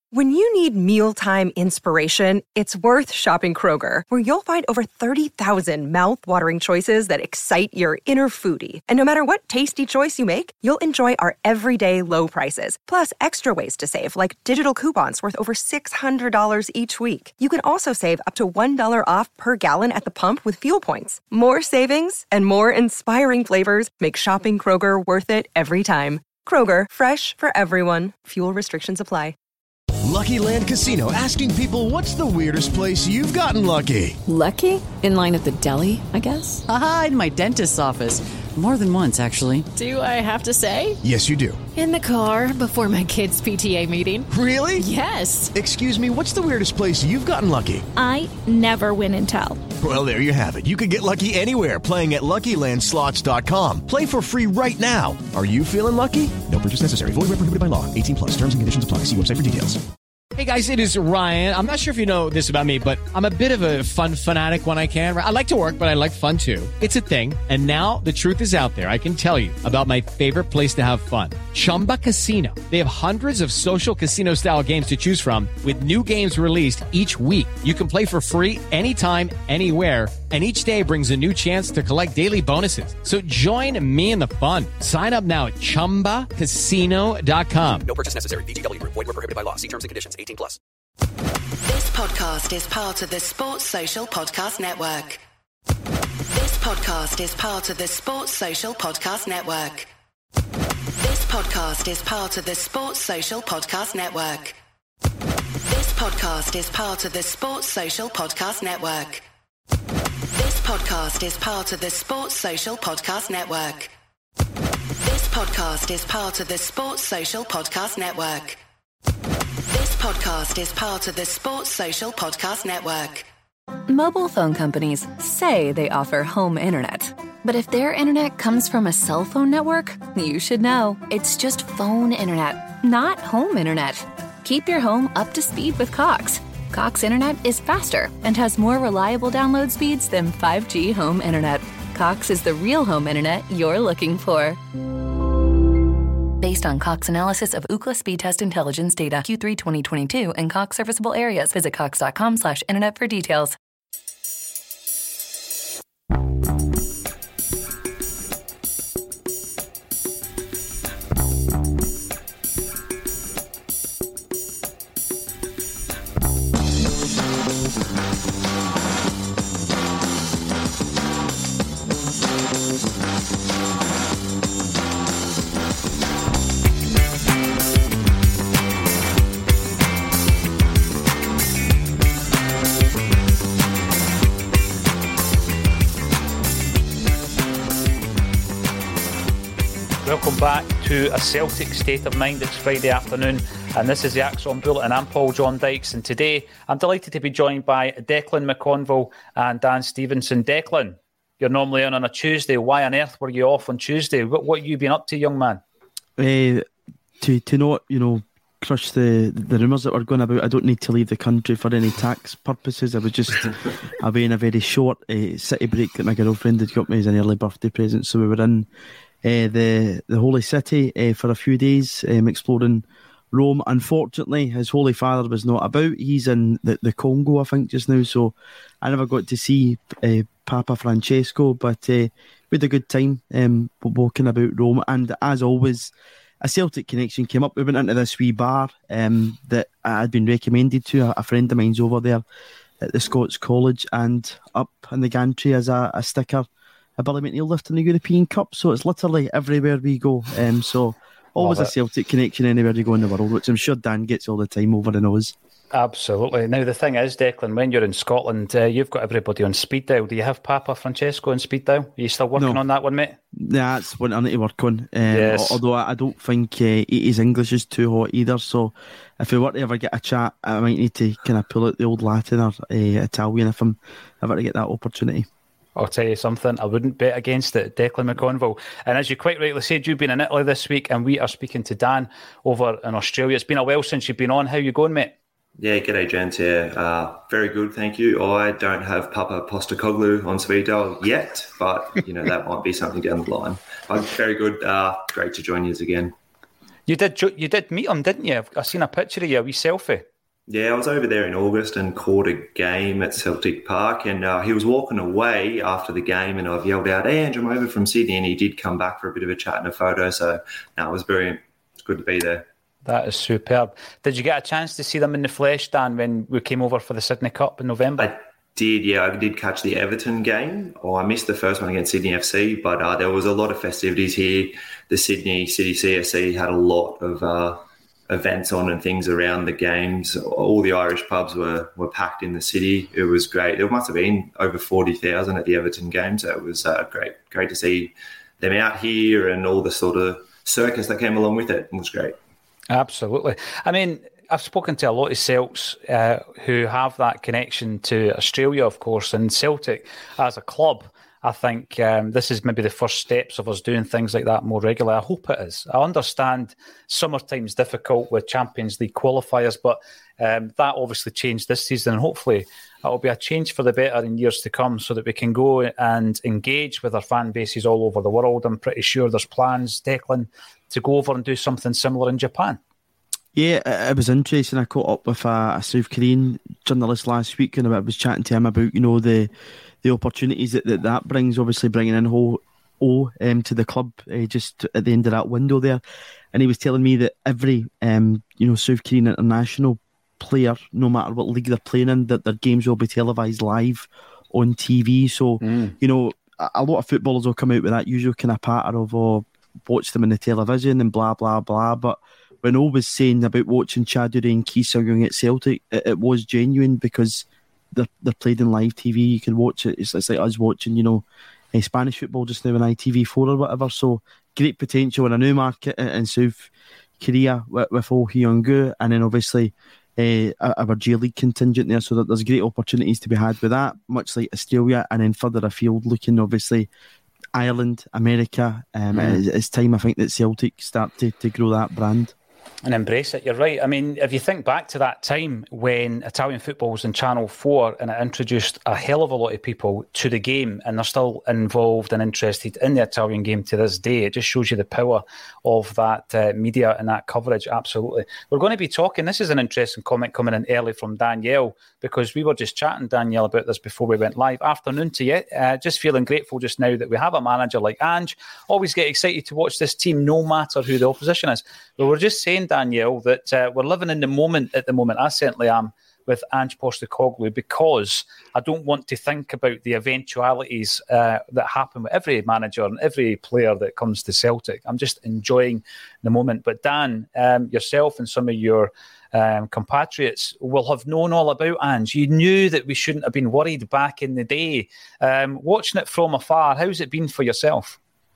When you need mealtime inspiration, it's worth shopping Kroger, where you'll find over 30,000 mouth-watering choices that excite your inner foodie. And no matter what tasty choice you make, you'll enjoy our everyday low prices, plus extra ways to save, like digital coupons worth over $600 each week. You can also save up to $1 off per gallon at the pump with fuel points. More savings and more inspiring flavors make shopping Kroger worth it every time. Kroger, fresh for everyone. Fuel restrictions apply. Lucky Land Casino, asking people, what's the weirdest place you've gotten lucky? Lucky? In line at the deli, I guess? Aha, in my dentist's office. More than once, actually. Do I have to say? Yes, you do. In the car before my kids' PTA meeting. Really? Yes. Excuse me, what's the weirdest place you've gotten lucky? I never win and tell. Well, there you have it. You can get lucky anywhere, playing at LuckyLandSlots.com. Play for free right now. Are you feeling lucky? No purchase necessary. Void where prohibited by law. 18 plus. Terms and conditions apply. See website for details. Hey guys, it is Ryan. I'm not sure if you know this about me, but I'm a bit of a fun fanatic when I can. I like to work, but I like fun too. It's a thing. And now the truth is out there. I can tell you about my favorite place to have fun. Chumba Casino. They have hundreds of social casino style games to choose from with new games released each week. You can play for free anytime, anywhere. And each day brings a new chance to collect daily bonuses. So join me in the fun. Sign up now at ChumbaCasino.com. No purchase necessary. VGW Group. Void where prohibited by law. See terms and conditions. 18 plus. This podcast is part of the Sports Social Podcast Network. This podcast is part of the Sports Social Podcast Network. This podcast is part of the Sports Social Podcast Network. This podcast is part of the Sports Social Podcast Network. This podcast is part of the Sports Social Podcast Network. This podcast is part of the Sports Social Podcast Network. This podcast is part of the Sports Social Podcast Network. Mobile phone companies say they offer home internet. But if their internet comes from a cell phone network, you should know. It's just phone internet, not home internet. Keep your home up to speed with Cox. Cox internet is faster and has more reliable download speeds than 5G home internet. Cox is the real home internet you're looking for. Based on Cox analysis of Ookla speed test intelligence data Q3 2022 and Cox serviceable areas, visit cox.com/internet for details. Welcome back to A Celtic State of Mind. It's Friday afternoon and this is the Axon Bulletin. I'm Paul John Dykes and today I'm delighted to be joined by Declan McConville and Dan Stevenson. Declan, you're normally on a Tuesday. Why on earth were you off on Tuesday? What have you been up to, young man? To not, crush the rumours that were going about, I don't need to leave the country for any tax purposes. I was just away in a very short city break that my girlfriend had got me as an early birthday present. So we were in the Holy City for a few days, exploring Rome. Unfortunately, his Holy Father was not about. He's in the Congo, I think, just now. So I never got to see Papa Francesco, but we had a good time walking about Rome. And as always, a Celtic connection came up. We went into this wee bar that I had been recommended to. A friend of mine's over there at the Scots College, and up in the gantry as a sticker, a Billy McNeil lifting the European Cup. So it's literally everywhere we go. So always a Celtic connection anywhere you go in the world, which I'm sure Dan gets all the time over in Oz. Absolutely. Now, the thing is, Declan, when you're in Scotland, you've got everybody on speed dial. Do you have Papa Francesco on speed dial? Are you still working on that one, mate? Nah, that's what I need to work on. Yes. Although I don't think his English is too hot either. So if we were to ever get a chat, I might need to kind of pull out the old Latin or Italian if I'm ever to get that opportunity. I'll tell you something, I wouldn't bet against it, Declan McConville. And as you quite rightly said, you've been in Italy this week and we are speaking to Dan over in Australia. It's been a while since you've been on. How you going, mate? Yeah, g'day, gents. Yeah, very good, thank you. I don't have Papa Postecoglou on speed dial yet, but, that might be something down the line. But very good. Great to join you again. You did meet him, didn't you? I've seen a picture of you, a wee selfie. Yeah, I was over there in August and caught a game at Celtic Park, and he was walking away after the game, and I've yelled out, "Hey, Andrew, I'm over from Sydney," and he did come back for a bit of a chat and a photo, so it was brilliant. It's good to be there. That is superb. Did you get a chance to see them in the flesh, Dan, when we came over for the Sydney Cup in November? I did, yeah. I did catch the Everton game. I missed the first one against Sydney FC, but there was a lot of festivities here. The Sydney City CSC had a lot of events on and things around the games. All the Irish pubs were packed in the city. It was great. There must have been over 40,000 at the Everton game, so it was great to see them out here and all the sort of circus that came along with it. It was great. Absolutely. I mean, I've spoken to a lot of Celts who have that connection to Australia, of course, and Celtic as a club. I think this is maybe the first steps of us doing things like that more regularly. I hope it is. I understand summertime's difficult with Champions League qualifiers, but that obviously changed this season, and hopefully that will be a change for the better in years to come so that we can go and engage with our fan bases all over the world. I'm pretty sure there's plans, Declan, to go over and do something similar in Japan. Yeah, it was interesting. I caught up with a South Korean journalist last week, and I was chatting to him about, the opportunities that brings, obviously bringing in to the club just at the end of that window there. And he was telling me that every South Korean international player, no matter what league they're playing in, that their games will be televised live on TV. So, a lot of footballers will come out with that usual kind of pattern of watch them on the television and blah, blah, blah. But when O was saying about watching Chaduri and Ki Sung-young at Celtic, it was genuine because they're played in live TV. You can watch it. It's like us watching, Spanish football just now on ITV4 or whatever. So great potential in a new market in South Korea with Oh Hyung-gu, and then obviously our J League contingent there. So that there's great opportunities to be had with that, much like Australia, and then further afield looking, obviously Ireland, America. It's time, I think, that Celtic start to grow that brand. And embrace it. You're right. I mean, if you think back to that time when Italian football was in Channel 4 and it introduced a hell of a lot of people to the game, and they're still involved and interested in the Italian game to this day, it just shows you the power of that media and that coverage. Absolutely. We're going to be talking, this is an interesting comment coming in early from Danielle, because we were just chatting, Danielle, about this before we went live. Afternoon to you. Just feeling grateful just now that we have a manager like Ange. Always get excited to watch this team no matter who the opposition is. But we're just saying, Danielle, that we're living in the moment at the moment. I certainly am with Ange Postecoglou, because I don't want to think about the eventualities that happen with every manager and every player that comes to Celtic. I'm just enjoying the moment. But Dan, yourself and some of your compatriots will have known all about Ange. You knew that we shouldn't have been worried back in the day. Watching it from afar, how's it been for yourself?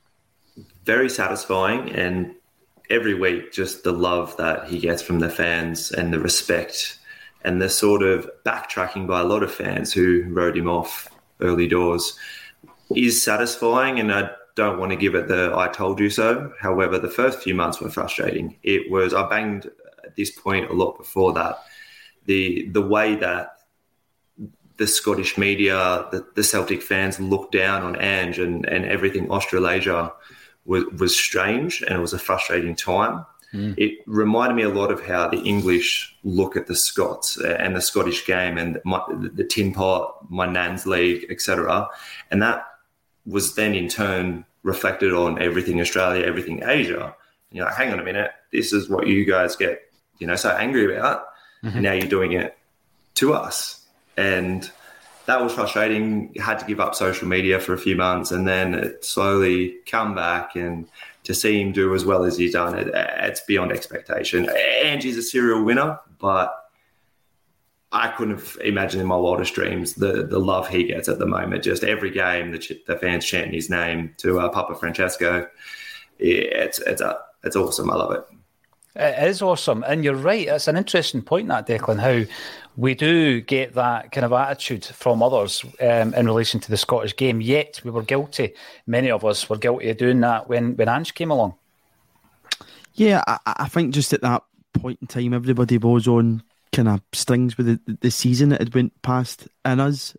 Very satisfying, and every week, just the love that he gets from the fans and the respect and the sort of backtracking by a lot of fans who wrote him off early doors is satisfying, and I don't want to give it the I told you so. However, the first few months were frustrating. I banged at this point a lot before that. The way that the Scottish media, the Celtic fans looked down on Ange and everything Australasia was strange, and it was a frustrating time. It reminded me a lot of how the English look at the Scots and the Scottish game and the tin pot, my nan's league, etc. And that was then in turn reflected on everything Australia, everything Asia. Hang on a minute, this is what you guys get, so angry about, and now you're doing it to us. And that was frustrating. Had to give up social media for a few months, and then it slowly come back, and to see him do as well as he's done, it's beyond expectation. Angie's a serial winner, but I couldn't have imagined in my wildest dreams the love he gets at the moment. Just every game, the fans chanting his name to Papa Francesco. It's awesome. I love it. It is awesome. And you're right. It's an interesting point, that, Declan, how we do get that kind of attitude from others in relation to the Scottish game, yet we were guilty. Many of us were guilty of doing that when Ange came along. Yeah, I think just at that point in time, everybody was on kind of strings with the season that had went past in us.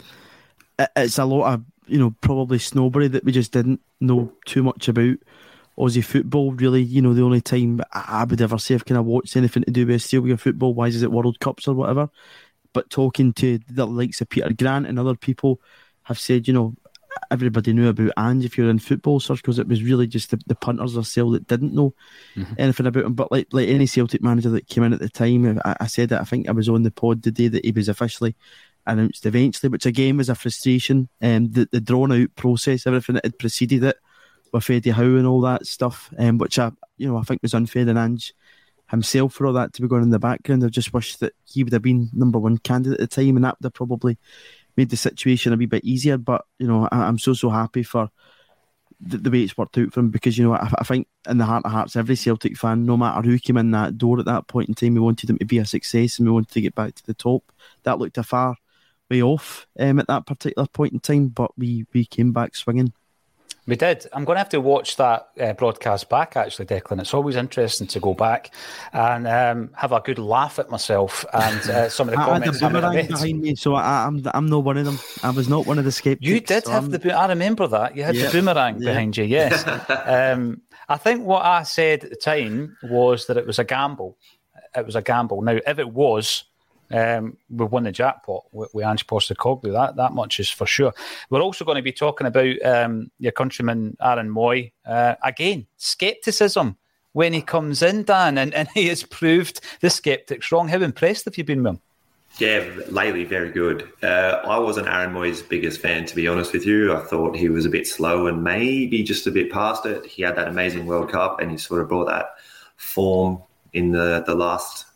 It's a lot of, probably snobbery that we just didn't know too much about Aussie football, really. You know, the only time I would ever say I've kind of watched anything to do with Australian football, why is it World Cups or whatever. But talking to the likes of Peter Grant and other people have said, you know, everybody knew about Ange if you're in football circles. It was really just the punters ourselves that didn't know anything about him. But like any Celtic manager that came in at the time, I said that I think I was on the pod the day that he was officially announced eventually, which again was a frustration. The drawn out process, everything that had preceded it with Eddie Howe and all that stuff, which I think was unfair on Ange himself for all that to be going in the background. I just wish that he would have been number one candidate at the time, and that would have probably made the situation a wee bit easier. But you know, I'm so happy for the way it's worked out for him, because you know, I think in the heart of hearts, every Celtic fan, no matter who came in that door at that point in time, we wanted him to be a success and we wanted to get back to the top. That looked a far way off at that particular point in time, but we came back swinging. We did. I'm going to have to watch that broadcast back, actually, Declan. It's always interesting to go back and have a good laugh at myself and some of the comments I had the boomerang behind me, so I'm not one of them. I was not one of the skeptics. You did have I remember that. You had the boomerang behind you, yes. I think what I said at the time was that it was a gamble. It was a gamble. Now, if it was, we won the jackpot with Ange Postecoglou. That much is for sure. We're also going to be talking about your countryman Aaron Mooy. Again, scepticism when he comes in, Dan, and he has proved the sceptics wrong. How impressed have you been with him? Yeah, lately, very good. I wasn't Aaron Mooy's biggest fan, to be honest with you. I thought he was a bit slow and maybe just a bit past it. He had that amazing World Cup and he sort of brought that form in the last,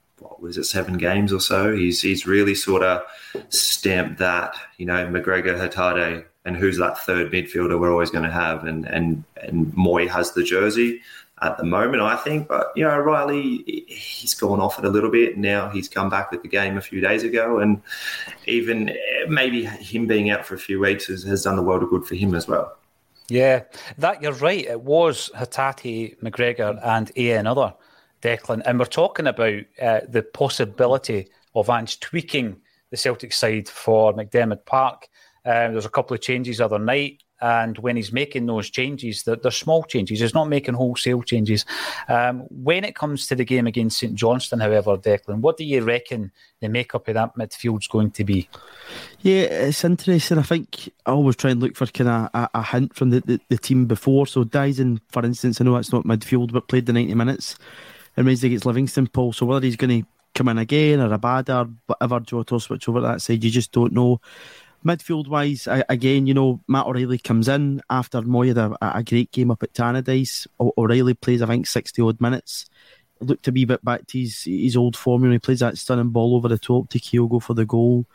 7 games or so. He's really sort of stamped that, you know, McGregor, Hatate, and who's that third midfielder we're always going to have. And Mooy has the jersey at the moment, I think. But, you know, Riley, he's gone off it a little bit. Now he's come back with the game a few days ago. And even maybe him being out for a few weeks has done the world of good for him as well. Yeah, that you're right. It was Hatate, McGregor and another, Declan. And we're talking about the possibility of Ange tweaking the Celtic side for McDermott Park. There's a couple of changes the other night. And when he's making those changes, they're small changes. He's not making wholesale changes. When it comes to the game against St Johnstone, however, Declan, what do you reckon the makeup of that midfield's going to be? Yeah, it's interesting. I think I always try and look for kind of a hint from the team before. So Dyson, for instance, I know it's not midfield, but played the 90 minutes on Wednesday against Livingston, Paul. So whether he's going to come in again or Abada or whatever, Jota switch over to that side, you just don't know. Midfield-wise, again, you know, Matt O'Reilly comes in after Mooy had a great game up at Tannadice. O'Reilly plays, I think, 60-odd minutes. Looked a wee bit back to his old form. He plays that stunning ball over the top to Kyogo for the goal.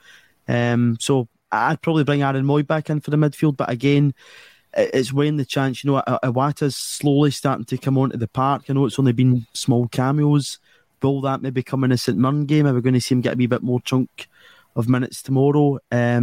So I'd probably bring Aaron Mooy back in for the midfield. But again, it's weighing the chance. You know, Iwata's slowly starting to come onto the park. I know it's only been small cameos. Will that maybe come in a St Mirren game? Are we going to see him get a wee bit more chunk of minutes tomorrow?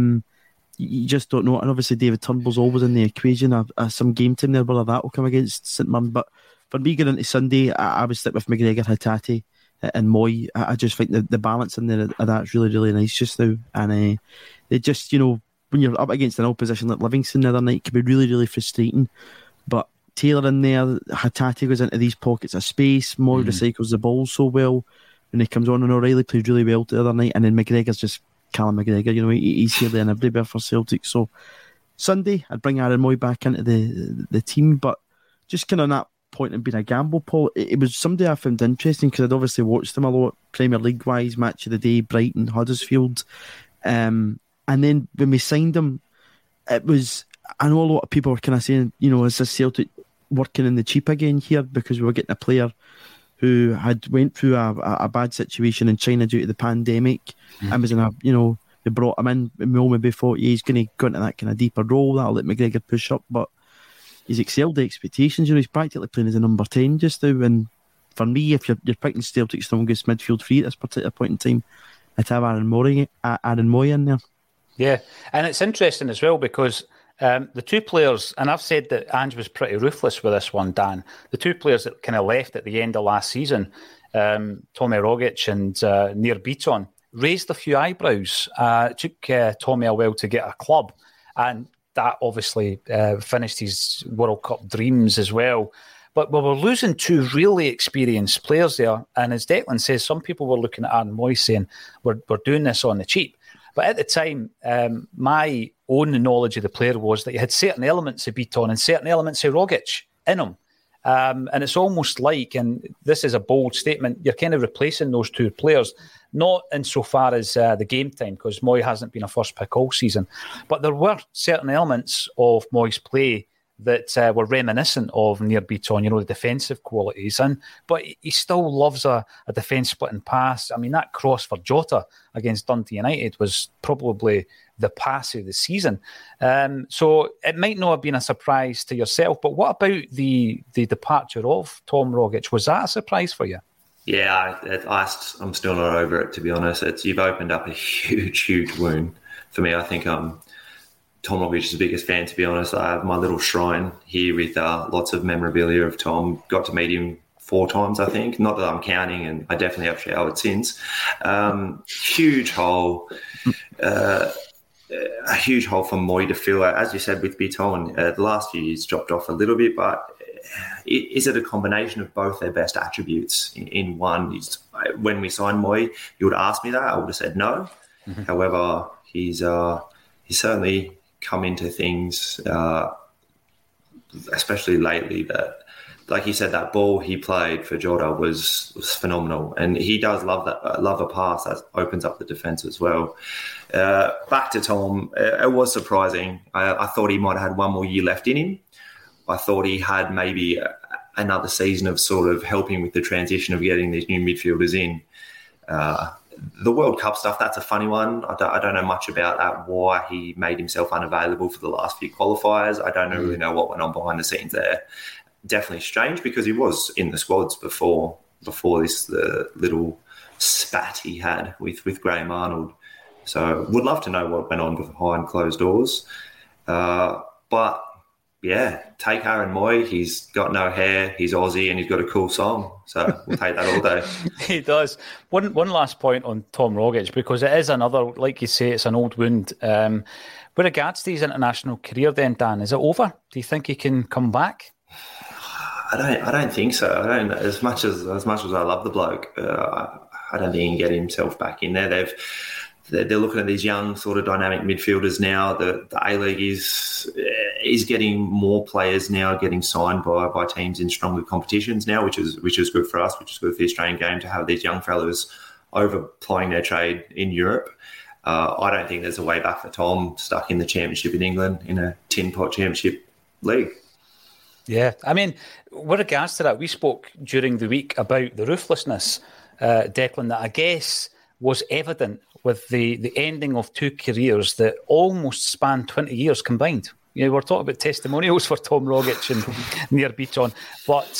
You just don't know. And obviously David Turnbull's always in the equation. Some game time there whether that will come against St Mirren. But for me going into Sunday, I would stick with McGregor, Hatate and Mooy. I just think the balance in there of that's really, really nice just now. And they just, you know, when you're up against an opposition like Livingston the other night, it can be really, really frustrating. But Taylor in there, Hatate goes into these pockets of space. Mooy recycles the ball so well when he comes on, and O'Reilly plays really well the other night. And then McGregor's just Callum McGregor, you know, he's here, there and everywhere for Celtic. So Sunday, I'd bring Aaron Mooy back into the team. But just kind of on that point of being a gamble, Paul, it was somebody I found interesting because I'd obviously watched him a lot, Premier League-wise, Match of the Day, Brighton, Huddersfield. And then when we signed him, it was, I know a lot of people were kind of saying, you know, is this Celtic working in the cheap again here because we were getting a player who had went through a bad situation in China due to the pandemic and was in a, you know, they brought him in and we all maybe thought he's going to go into that kind of deeper role, that'll let McGregor push up, but he's excelled the expectations. You know, he's practically playing as a number 10 just now, and for me, if you're picking Celtic's strongest midfield three at this particular point in time, I'd have Aaron Mooy in there. Yeah, and it's interesting as well because the two players, and I've said that Ange was pretty ruthless with this one, Dan. The two players that kind of left at the end of last season, Tommy Rogic and Nir Bitton, raised a few eyebrows. It took Tommy a while to get a club, and that obviously finished his World Cup dreams as well. But we were losing two really experienced players there. And as Declan says, some people were looking at Aaron Moyes saying, we're doing this on the cheap. But at the time, my own knowledge of the player was that he had certain elements of Bitton and certain elements of Rogic in him. And it's almost like, and this is a bold statement, you're kind of replacing those two players, not insofar as the game time, because Moy hasn't been a first pick all season. But there were certain elements of Moy's play that were reminiscent of Nir Bitton, the defensive qualities. But he still loves a defence splitting pass. I mean, that cross for Jota against Dundee United was probably the pass of the season. So it might not have been a surprise to yourself, but what about the departure of Tom Rogic? Was that a surprise for you? Yeah, I'm still not over it, to be honest. You've opened up a huge, huge wound for me. I think Tom Rogic's the biggest fan, to be honest. I have my little shrine here with lots of memorabilia of Tom. Got to meet him 4 times, I think. Not that I'm counting, and I definitely have showered since. Huge hole. A huge hole for Moy to fill. As you said, with Bitton, the last few years dropped off a little bit, but is it a combination of both their best attributes in one? When we signed Moy, you would ask me that. I would have said no. Mm-hmm. However, he's certainly come into things, especially lately, that, like you said, that ball he played for Jota was phenomenal, and he does love a pass that opens up the defence as well. Back to Tom, it was surprising. I thought he might have had one more year left in him. I thought he had maybe another season of sort of helping with the transition of getting these new midfielders in. The World Cup stuff, that's a funny one. I don't know much about that, why he made himself unavailable for the last few qualifiers. I don't really know what went on behind the scenes there. Definitely strange, because he was in the squads before this the little spat he had with Graham Arnold. So would love to know what went on behind closed doors. But yeah, take Aaron Moy. He's got no hair, he's Aussie, and he's got a cool song. So we'll take that all day. He does. One last point on Tom Rogic, because it is another, like you say, it's an old wound. With regards to his international career then, Dan, is it over? Do you think he can come back? I don't think so. As much as I love the bloke, I don't think he can get himself back in there. They're looking at these young sort of dynamic midfielders now. The A-League is getting more players now getting signed by teams in stronger competitions now, which is good for us, which is good for the Australian game to have these young fellas overplaying their trade in Europe. I don't think there's a way back for Tom stuck in the championship in England in a tin pot championship league. Yeah, I mean, with regards to that, we spoke during the week about the ruthlessness, Declan, that I guess was evident with the ending of two careers that almost span 20 years combined. We're talking about testimonials for Tom Rogic and Nir Bitton, but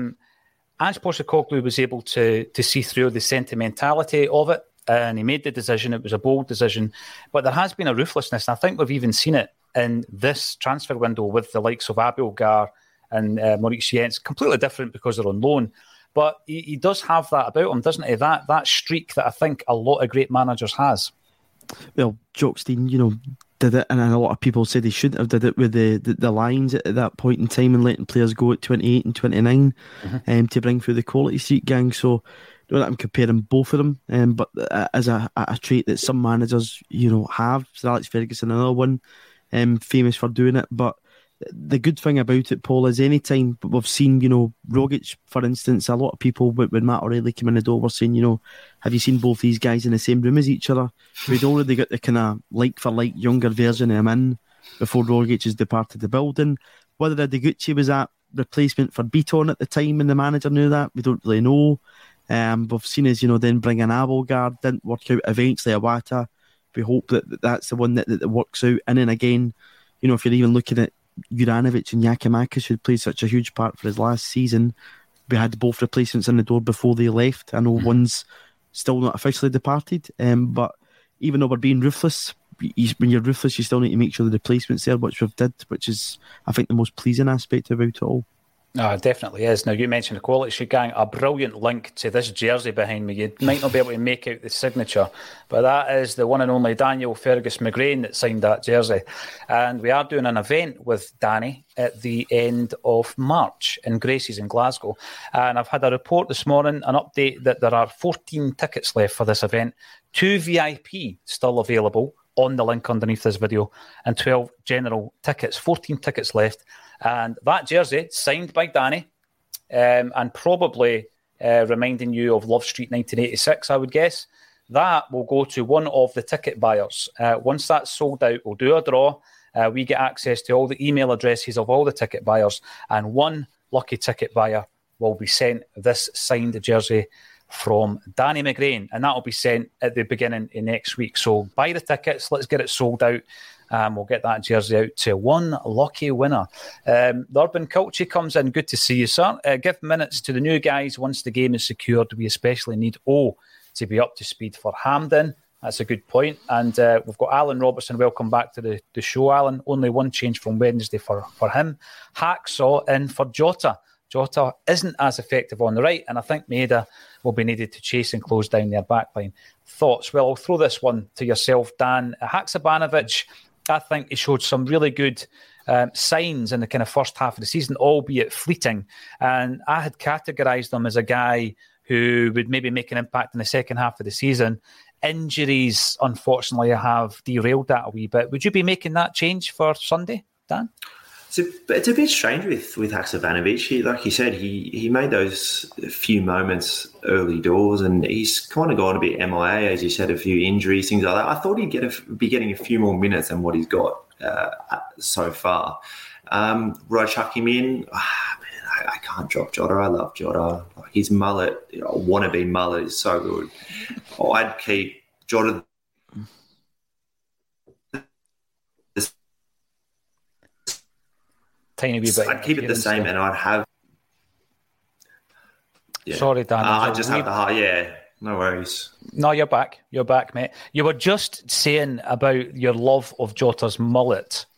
Ange Postecoglou was able to see through the sentimentality of it, and he made the decision. It was a bold decision, but there has been a ruthlessness, and I think we've even seen it in this transfer window with the likes of Abel Gar and Maurice Jens. Completely different because they're on loan. But he does have that about him, doesn't he? That streak that I think a lot of great managers has. Well, Jockstein, did it, and a lot of people said he shouldn't have did it with the lines at that point in time and letting players go at 28 and 29 to bring through the quality streak gang. So I don't know that I'm comparing both of them, but as a trait that some managers, have. So Alex Ferguson, another one, famous for doing it. But the good thing about it, Paul, is any time we've seen, Rogic, for instance, a lot of people, when Matt O'Reilly came in the door, were saying, have you seen both these guys in the same room as each other? We'd already got the kind of like-for-like younger version of him in before Rogic has departed the building. Whether Degucci was that replacement for Bitton at the time and the manager knew that, we don't really know. We've seen as, then bring in Abelgard, didn't work out, eventually Iwata. We hope that that's the one that works out. And then again, if you're even looking at Juranovic and Giakoumakis, who played such a huge part for his last season, we had both replacements in the door before they left. I know one's still not officially departed, but even though we're being ruthless, when you're ruthless, you still need to make sure the replacement's there, which we've did, which is, I think, the most pleasing aspect about it all. No, it definitely is. Now, you mentioned the quality sheet, gang. A brilliant link to this jersey behind me. You might not be able to make out the signature, but that is the one and only Daniel Fergus McGrain that signed that jersey. And we are doing an event with Danny at the end of March in Gracie's in Glasgow. And I've had a report this morning, an update that there are 14 tickets left for this event, 2 VIP still available on the link underneath this video, and 12 general tickets, 14 tickets left. And that jersey, signed by Danny, and probably reminding you of Love Street 1986, I would guess, that will go to one of the ticket buyers. Once that's sold out, we'll do a draw. We get access to all the email addresses of all the ticket buyers, and one lucky ticket buyer will be sent this signed jersey from Danny McGrain, and that will be sent at the beginning of next week. So buy the tickets, let's get it sold out. We'll get that jersey out to one lucky winner. The Urban Culture comes in. Good to see you, sir. Give minutes to the new guys once the game is secured. We especially need O to be up to speed for Hampden. That's a good point. And we've got Alan Robertson. Welcome back to the show, Alan. Only one change from Wednesday for him. Hacksaw in for Jota. Jota isn't as effective on the right, and I think Maeda will be needed to chase and close down their backline. Thoughts? Well, I'll throw this one to yourself, Dan. Haksabanovic, I think he showed some really good signs in the kind of first half of the season, albeit fleeting. And I had categorised him as a guy who would maybe make an impact in the second half of the season. Injuries, unfortunately, have derailed that a wee bit. Would you be making that change for Sunday, Dan? It's a bit strange with Haksabanovic. Like you said, he made those few moments early doors, and he's kind of gone a bit MIA, as you said, a few injuries, things like that. I thought he'd be getting a few more minutes than what he's got so far. Would I chuck him in? I can't drop Jota. I love Jota. His mullet, wannabe mullet, is so good. I'd keep Jota. Tiny wee bit. I'd keep it the same, and I'd have. Yeah. Sorry, Dan. I just have the heart. Yeah, no worries. No, you're back. You're back, mate. You were just saying about your love of Jota's mullet.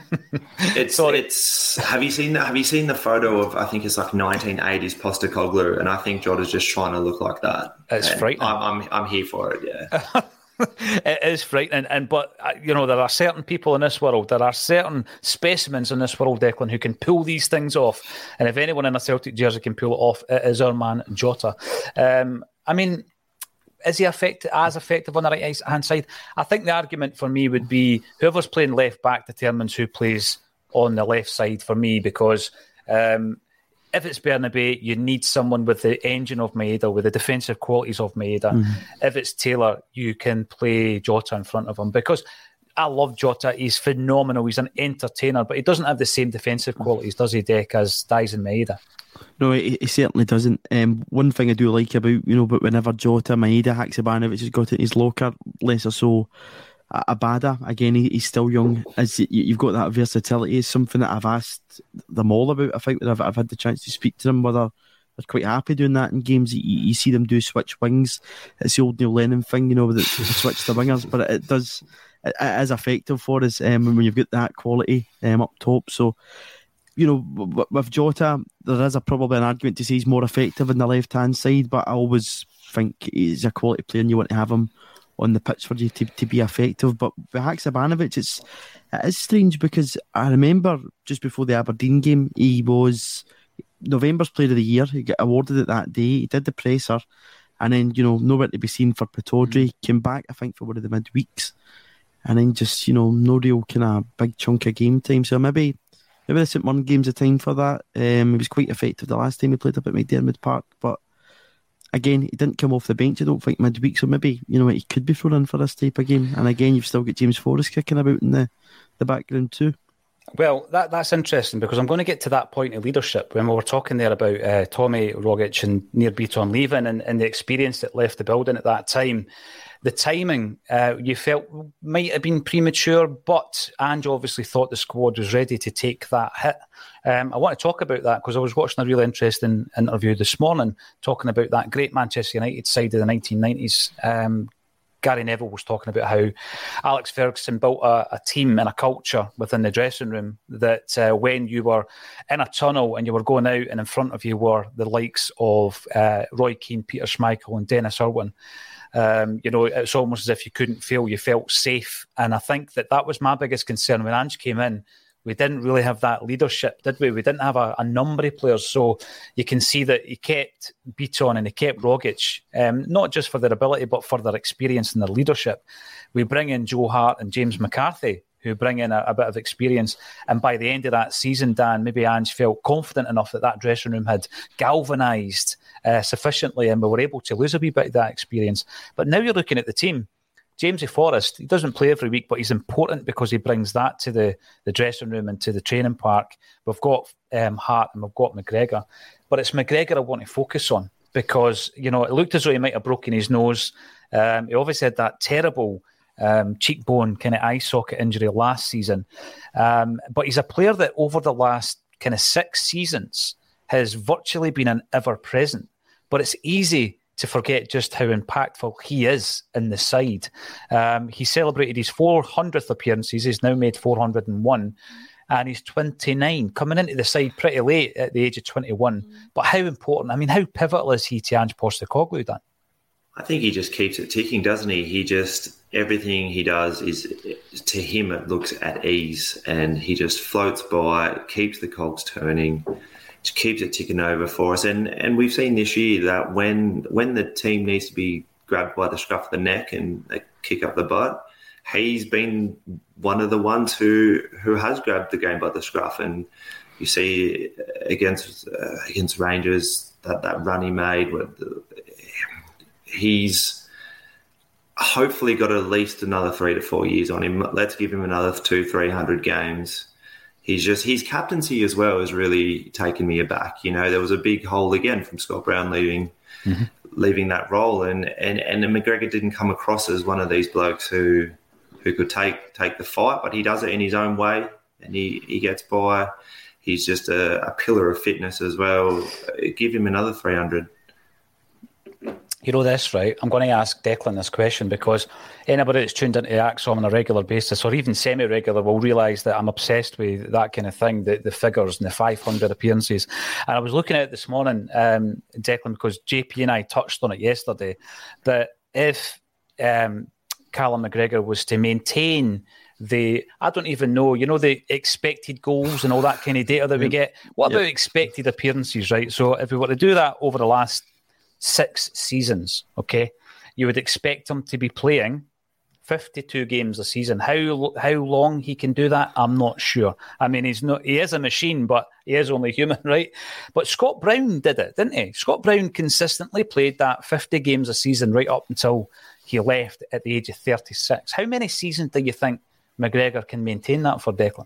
It's. Have you seen that? Have you seen the photo of? I think it's like 1980s Postecoglou, and I think Jota's just trying to look like that. It's frightening. I'm here for it. Yeah. It is frightening, but there are certain people in this world, there are certain specimens in this world, Declan, who can pull these things off. And if anyone in a Celtic jersey can pull it off, it is our man Jota. Is he as effective on the right hand side? I think the argument for me would be whoever's playing left back determines who plays on the left side for me, because if it's Bernabei, you need someone with the engine of Maeda, with the defensive qualities of Maeda. Mm-hmm. If it's Taylor, you can play Jota in front of him, because I love Jota. He's phenomenal. He's an entertainer, but he doesn't have the same defensive qualities, does he, Dec, as Dyson Maeda? No, he certainly doesn't. One thing I do like about, but whenever Jota, Maeda, Haksabanovic has got it in his locker, less or so Abada, again, he's still young. As you've got that versatility, is something that I've asked them all about. I think when I've had the chance to speak to them, whether they're quite happy doing that in games. You see them do switch wings. It's the old Neil Lennon thing, that switch the wingers, but it is effective for us when you've got that quality up top. So, with Jota, there is probably an argument to say he's more effective on the left-hand side, but I always think he's a quality player and you want to have him on the pitch for you to be effective. But with Haksabanovic, it is strange, because I remember just before the Aberdeen game, he was November's Player of the Year. He got awarded it that day. He did the presser, and then nowhere to be seen for Pittodrie. Came back, I think, for one of the midweeks, and then just no real kind of big chunk of game time. So maybe the St Mirren game's a time for that. He was quite effective the last time he played up at McDiarmid Park, but again, he didn't come off the bench, I don't think, midweek, so maybe, he could be thrown in for this type of game. And again, you've still got James Forrest kicking about in the background too. Well, that's interesting, because I'm going to get to that point of leadership when we were talking there about Tommy Rogic and Nir Bitton leaving and the experience that left the building at that time. The timing, you felt might have been premature, but Ange obviously thought the squad was ready to take that hit. I want to talk about that because I was watching a really interesting interview this morning talking about that great Manchester United side of the 1990s. Gary Neville was talking about how Alex Ferguson built a team and a culture within the dressing room that when you were in a tunnel and you were going out and in front of you were the likes of Roy Keane, Peter Schmeichel and Dennis Irwin, it's almost as if you couldn't feel, you felt safe. And I think that was my biggest concern when Ange came in. We didn't really have that leadership, did we? We didn't have a number of players. So you can see that he kept Beaton and he kept Rogic, not just for their ability, but for their experience and their leadership. We bring in Joe Hart and James McCarthy, who bring in a bit of experience. And by the end of that season, Dan, maybe Ange felt confident enough that dressing room had galvanised sufficiently and we were able to lose a wee bit of that experience. But now you're looking at the team. Jamesy Forrest, he doesn't play every week, but he's important because he brings that to the dressing room and to the training park. We've got Hart and we've got McGregor. But it's McGregor I want to focus on because, it looked as though he might have broken his nose. He obviously had that terrible cheekbone kind of eye socket injury last season. But he's a player that over the last kind of 6 seasons has virtually been an ever-present. But it's easy to forget just how impactful he is in the side. He celebrated his 400th appearances. He's now made 401 and he's 29, coming into the side pretty late at the age of 21. But how important, how pivotal is he to Ange Postecoglou, Dan? I think he just keeps it ticking, doesn't he? Everything he does is, to him, it looks at ease and he just floats by, keeps the cogs turning, just keeps it ticking over for us. And we've seen this year that when the team needs to be grabbed by the scruff of the neck and they kick up the butt, he's been one of the ones who has grabbed the game by the scruff. And you see against Rangers that run he made, he's hopefully got at least another 3 to 4 years on him. Let's give him another 200-300 games. His captaincy as well has really taken me aback. There was a big hole again from Scott Brown leaving that role, and McGregor didn't come across as one of these blokes who could take the fight, but he does it in his own way, and he gets by. He's just a pillar of fitness as well. Give him another 300. You know this, right? I'm going to ask Declan this question because anybody that's tuned into AXOM on a regular basis or even semi-regular will realise that I'm obsessed with that kind of thing, the figures and the 500 appearances. And I was looking at it this morning, Declan, because JP and I touched on it yesterday, that if Callum McGregor was to maintain I don't even know, the expected goals and all that kind of data that we get. What about expected appearances, right? So if we were to do that over the last 6 seasons, okay, you would expect him to be playing 52 games a season. How long he can do that, I'm not sure. He is a machine, but he is only human, right? But Scott Brown did it, didn't he? Scott Brown consistently played that 50 games a season right up until he left at the age of 36. How many seasons do you think McGregor can maintain that for, Declan?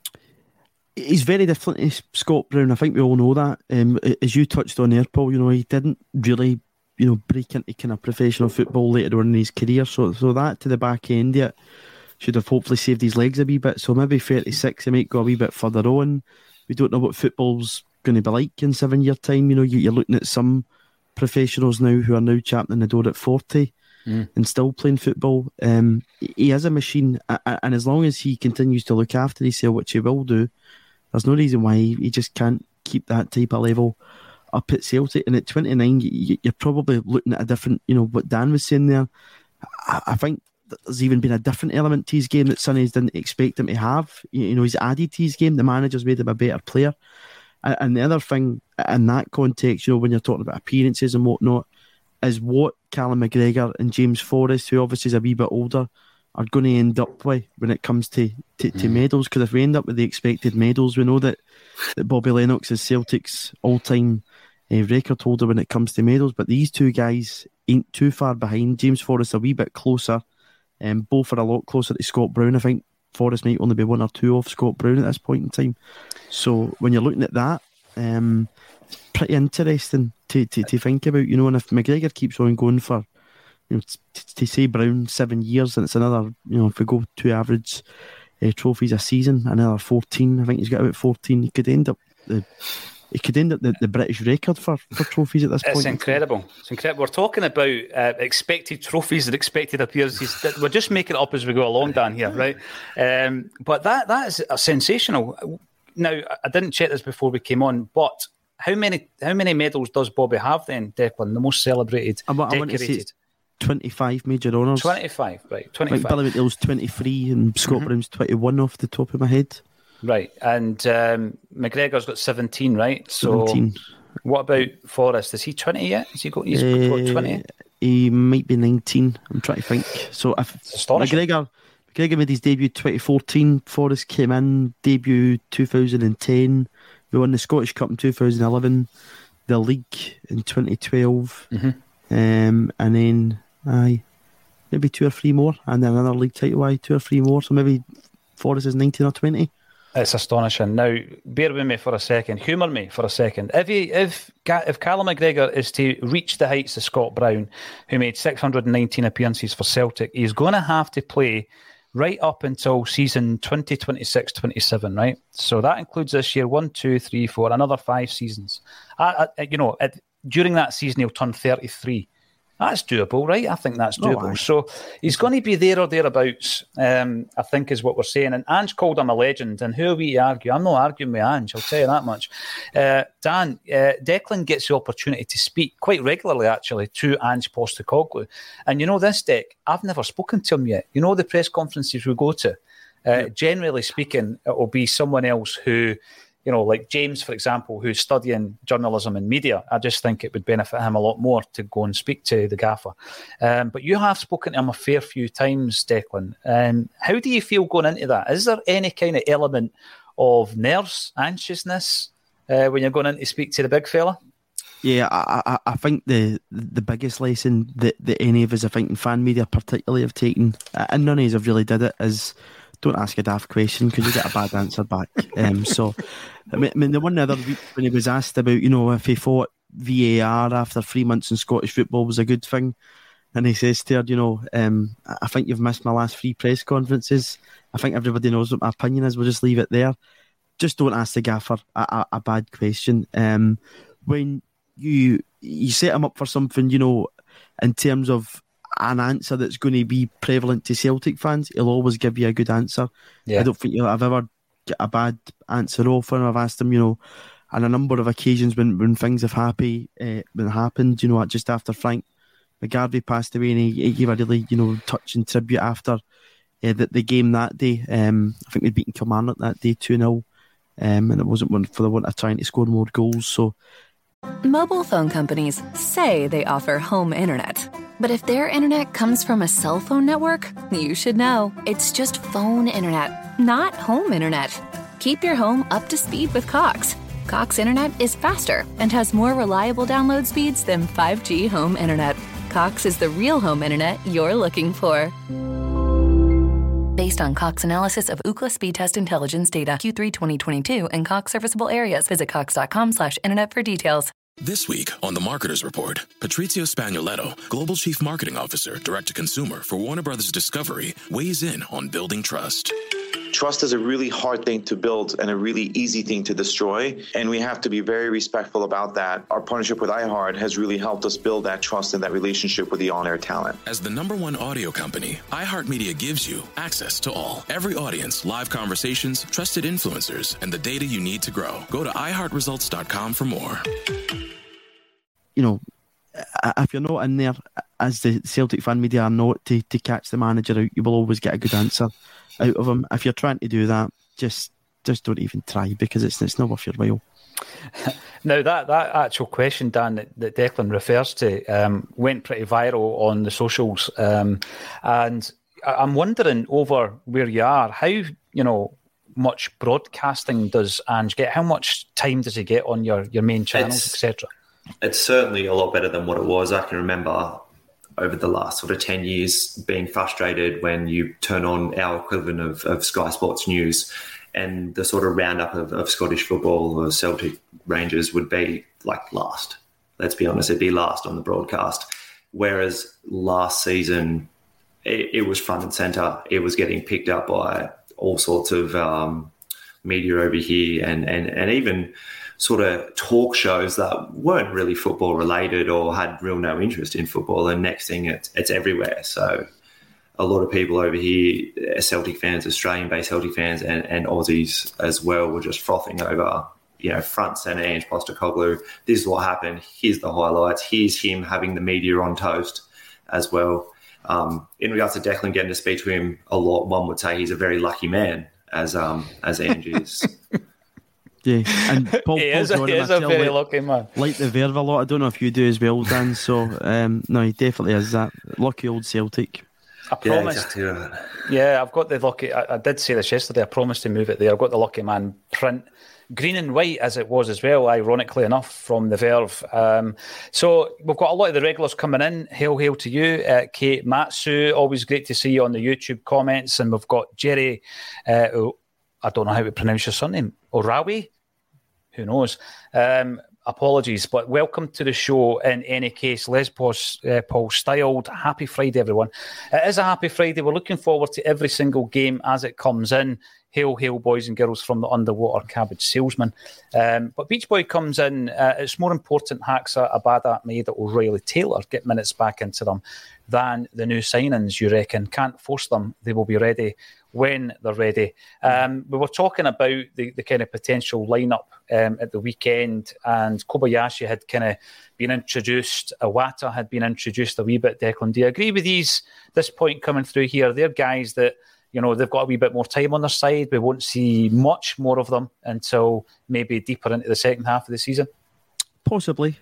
He's very different to Scott Brown. I think we all know that. As you touched on there, Paul, he didn't really, break into kind of professional football later on in his career. So that to the back end, it should have hopefully saved his legs a wee bit. So maybe 36, he might go a wee bit further on. We don't know what football's going to be like in 7 year time. You're looking at some professionals now who are now champing the door at 40 and still playing football. He is a machine, and as long as he continues to look after himself, which he will do, there's no reason why he just can't keep that type of level up at Celtic. And at 29, you're probably looking at a different, what Dan was saying there. I think there's even been a different element to his game that Sonny's didn't expect him to have. He's added to his game. The manager's made him a better player. And the other thing in that context, when you're talking about appearances and whatnot, is what Callum McGregor and James Forrest, who obviously is a wee bit older, are going to end up with when it comes to medals. Because if we end up with the expected medals, we know that Bobby Lennox is Celtic's all-time record holder when it comes to medals. But these two guys ain't too far behind. James Forrest a wee bit closer. Both are a lot closer to Scott Brown. I think Forrest might only be 1 or 2 off Scott Brown at this point in time. So when you're looking at that, it's pretty interesting to think about. And if McGregor keeps on going for, to say Brown 7 years, and it's another, if we go 2 average trophies a season, another 14. I think he's got about 14. He could end up he could end up the British record for trophies at this point. It's incredible. It's incredible. We're talking about expected trophies and expected appearances. We're just making it up as we go along, Dan, here, right? But that is sensational. Now, I didn't check this before we came on, but how many medals does Bobby have then, Declan? The most celebrated, decorated. 25 major honours. 25, right? 25. Like Billy McNeil's 23 and Scott Brown's 21 off the top of my head. Right, and McGregor's got 17, right? So 17. What about Forrest? Is he 20 yet? Has he got? He's got 20. He might be 19. I'm trying to think. So if McGregor made his debut 2014, Forrest came in debut 2010. We won the Scottish Cup in 2011, the league in 2012, and then maybe 2 or 3 more, and then another league title. 2 or 3 more. So maybe Forrest is 19 or 20. It's astonishing. Now, bear with me for a second. Humour me for a second. If Callum McGregor is to reach the heights of Scott Brown, who made 619 appearances for Celtic, he's going to have to play right up until season 2026-27, right? So that includes this year, 1, 2, 3, 4, another 5 seasons. During that season, he'll turn 33. That's doable, right? I think that's doable. So he's going to be there or thereabouts, I think is what we're saying. And Ange called him a legend. And who are we to argue? I'm not arguing with Ange, I'll tell you that much. Dan, Declan gets the opportunity to speak quite regularly, actually, to Ange Postecoglou. And you know this, Dec, I've never spoken to him yet. You know the press conferences we go to? Generally speaking, it will be someone else who... like James, for example, who's studying journalism and media. I just think it would benefit him a lot more to go and speak to the gaffer. But you have spoken to him a fair few times, Declan. How do you feel going into that? Is there any kind of element of nerves, anxiousness when you're going in to speak to the big fella? Yeah, I think the biggest lesson that any of us, I think, in fan media particularly have taken, and none of us have really did it, is... don't ask a daft question because you get a bad answer back. So, I mean, the one the other week when he was asked about, if he thought VAR after 3 months in Scottish football was a good thing, and he says to her, I think you've missed my last 3 press conferences. I think everybody knows what my opinion is. We'll just leave it there. Just don't ask the gaffer a bad question. When you set him up for something, in terms of an answer that's going to be prevalent to Celtic fans, he'll always give you a good answer. Yeah. I don't think I've ever get a bad answer off him. I've asked him, on a number of occasions when things have happened, just after Frank McGarvey passed away, and he gave a really, touching tribute after the game that day. I think we'd beaten Kilmarnock that day 2-0, and it wasn't one for the want of trying to score more goals. So, mobile phone companies say they offer home internet. But if their internet comes from a cell phone network, you should know. It's just phone internet, not home internet. Keep your home up to speed with Cox. Cox internet is faster and has more reliable download speeds than 5G home internet. Cox is the real home internet you're looking for. Based on Cox analysis of Ookla speed test intelligence data, Q3 2022, and Cox serviceable areas. Visit cox.com/internet for details. This week on The Marketer's Report, Patrizio Spagnoletto, Global Chief Marketing Officer, Direct-to-Consumer for Warner Brothers Discovery, weighs in on building trust. Trust is a really hard thing to build and a really easy thing to destroy, and we have to be very respectful about that. Our partnership with iHeart has really helped us build that trust and that relationship with the on-air talent. As the #1 audio company, iHeartMedia gives you access to all. Every audience, live conversations, trusted influencers, and the data you need to grow. Go to iHeartResults.com for more. If you're not in there, as the Celtic fan media are not, to catch the manager out, you will always get a good answer out of him. If you're trying to do that, just don't even try, because it's not worth your while. Now, that actual question, Dan, that Declan refers to went pretty viral on the socials. And I'm wondering, over where you are, how, much broadcasting does Ange get? How much time does he get on your main channels, etc.? It's certainly a lot better than what it was. I can remember over the last sort of 10 years being frustrated when you turn on our equivalent of Sky Sports News, and the sort of roundup of Scottish football or Celtic Rangers would be like last. Let's be honest, it'd be last on the broadcast. Whereas last season, it was front and centre. It was getting picked up by all sorts of media over here, and even sort of talk shows that weren't really football related or had real no interest in football. And next thing, it's everywhere. So a lot of people over here, Celtic fans, Australian-based Celtic fans, and Aussies as well, were just frothing over, front centre, Ange Postecoglou. This is what happened. Here's the highlights. Here's him having the media on toast as well. In regards to Declan getting to speak to him a lot, one would say he's a very lucky man, as Ange is. Yeah, and Paul he is a very lucky man. Like the Verve a lot. I don't know if you do as well, Dan. So, no, he definitely is that lucky old Celtic. I promised. Yeah, exactly right. Yeah, I've got the lucky. I did say this yesterday. I promised to move it there. I've got the lucky man print, green and white as it was as well. Ironically enough, from the Verve. So we've got a lot of the regulars coming in. Hail to you, Kate Matsu. Always great to see you on the YouTube comments. And we've got Jerry. I don't know how to pronounce your surname. Orawi. Who knows? Apologies, but welcome to the show in any case. Lesbos Paul Styled. Happy Friday, everyone. It is a happy Friday. We're looking forward to every single game as it comes in. Hail, hail, boys and girls from the underwater cabbage salesman. But Beach Boy comes in. It's more important Haxa, Abada, Maida, O'Reilly, Taylor get minutes back into them than the new signings, you reckon? Can't force them. They will be ready when they're ready. We were talking about the kind of potential lineup at the weekend, and Kobayashi had kind of been introduced. Iwata had been introduced a wee bit. Declan, do you agree with this point coming through here? They're guys that, they've got a wee bit more time on their side. We won't see much more of them until maybe deeper into the second half of the season. Possibly.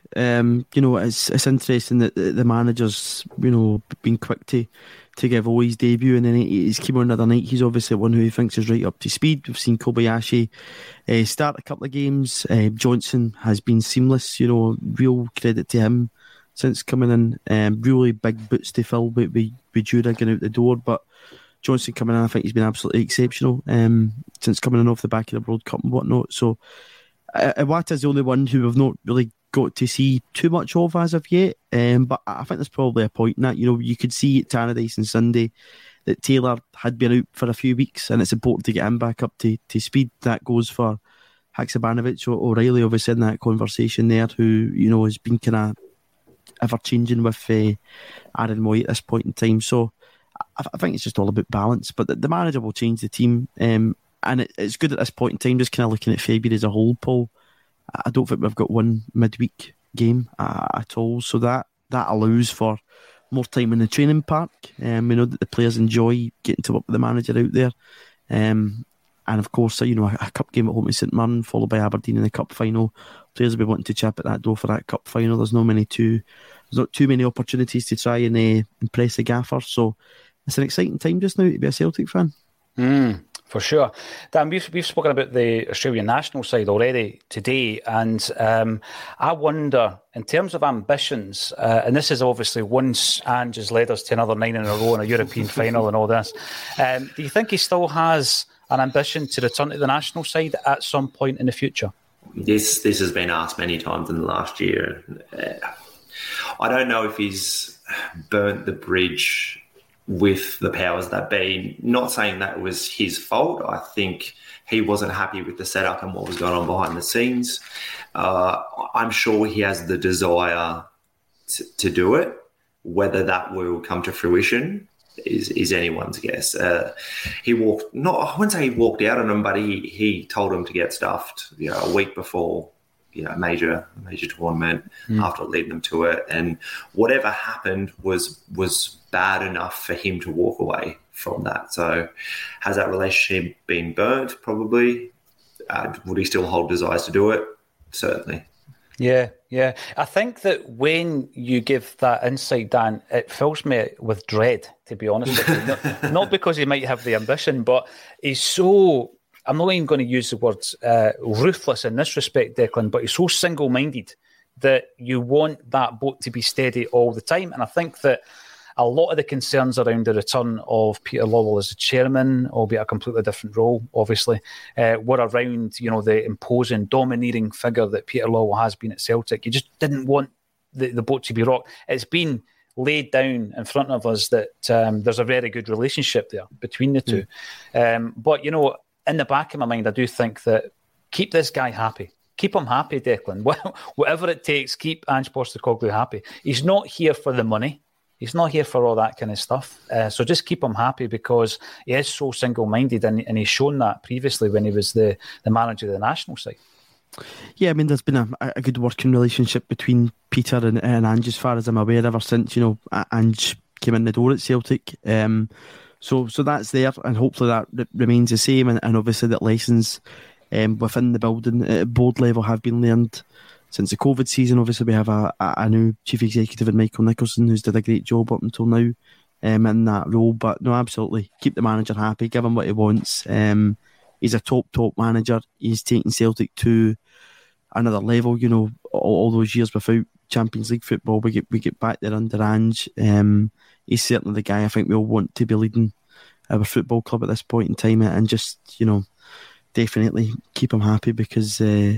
It's interesting that the manager's, been quick to give away his debut, and then he's came on another night. He's obviously one who he thinks is right up to speed. We've seen Kobayashi start a couple of games. Johnson has been seamless, real credit to him since coming in. Really big boots to fill with Jura getting out the door, but Johnson coming in, I think he's been absolutely exceptional since coming in off the back of the World Cup and whatnot. So Iwata's the only one who we've not really got to see too much of as of yet, but I think there's probably a point in that. You could see at Tannadice and Sunday that Taylor had been out for a few weeks, and it's important to get him back up to speed. That goes for Haksabanovic or O'Reilly, obviously in that conversation there, who has been kind of ever changing with Aaron Moy at this point in time. So I think it's just all about balance, but the manager will change the team, and it's good at this point in time. Just kind of looking at February as a whole, Paul, I don't think we've got one midweek game at all, so that allows for more time in the training park. We know that the players enjoy getting to work with the manager out there, and of course, a cup game at home to St Mirren, followed by Aberdeen in the cup final. Players will be wanting to chip at that door for that cup final. There's not too many opportunities to try and impress the gaffer, so it's an exciting time just now to be a Celtic fan. For sure. Dan, we've spoken about the Australian national side already today, and I wonder, in terms of ambitions, and this is obviously once Ange has led us to another 9 in a row in a European final and all this, do you think he still has an ambition to return to the national side at some point in the future? This has been asked many times in the last year. I don't know if he's burnt the bridge with the powers that be. Not saying that was his fault. I think he wasn't happy with the setup and what was going on behind the scenes. I'm sure he has the desire to do it. Whether that will come to fruition is anyone's guess. I wouldn't say he walked out on him, but he told him to get stuffed, a week before, major tournament, after leading them to it. And whatever happened was bad enough for him to walk away from that. So has that relationship been burnt? Probably. Would he still hold desires to do it? Certainly. Yeah. I think that when you give that insight, Dan, it fills me with dread, to be honest with you. Not because he might have the ambition, but he's so... I'm not even going to use the words ruthless in this respect, Declan, but he's so single-minded that you want that boat to be steady all the time. And I think that a lot of the concerns around the return of Peter Lawwell as a chairman, albeit a completely different role, obviously, were around, the imposing, domineering figure that Peter Lawwell has been at Celtic. You just didn't want the boat to be rocked. It's been laid down in front of us that there's a very good relationship there between the two. But, in the back of my mind, I do think that keep this guy happy. keep him happy, Declan. Whatever it takes, keep Ange Postecoglou happy. He's not here for the money. He's not here for all that kind of stuff. So just keep him happy, because he is so single-minded, and he's shown that previously when he was the manager of the national side. Yeah, I mean, there's been a good working relationship between Peter and Ange, as far as I'm aware, ever since, Ange came in the door at Celtic. So that's there, and hopefully that remains the same, and obviously that lessons within the building at board level have been learned since the COVID season. Obviously we have a new chief executive in Michael Nicholson, who's did a great job up until now in that role. But no, absolutely, keep the manager happy, give him what he wants. He's a top manager. He's taking Celtic to another level. All those years without Champions League football, we get back there under Ange. He's certainly the guy I think we all want to be leading our football club at this point in time, and just definitely keep him happy, because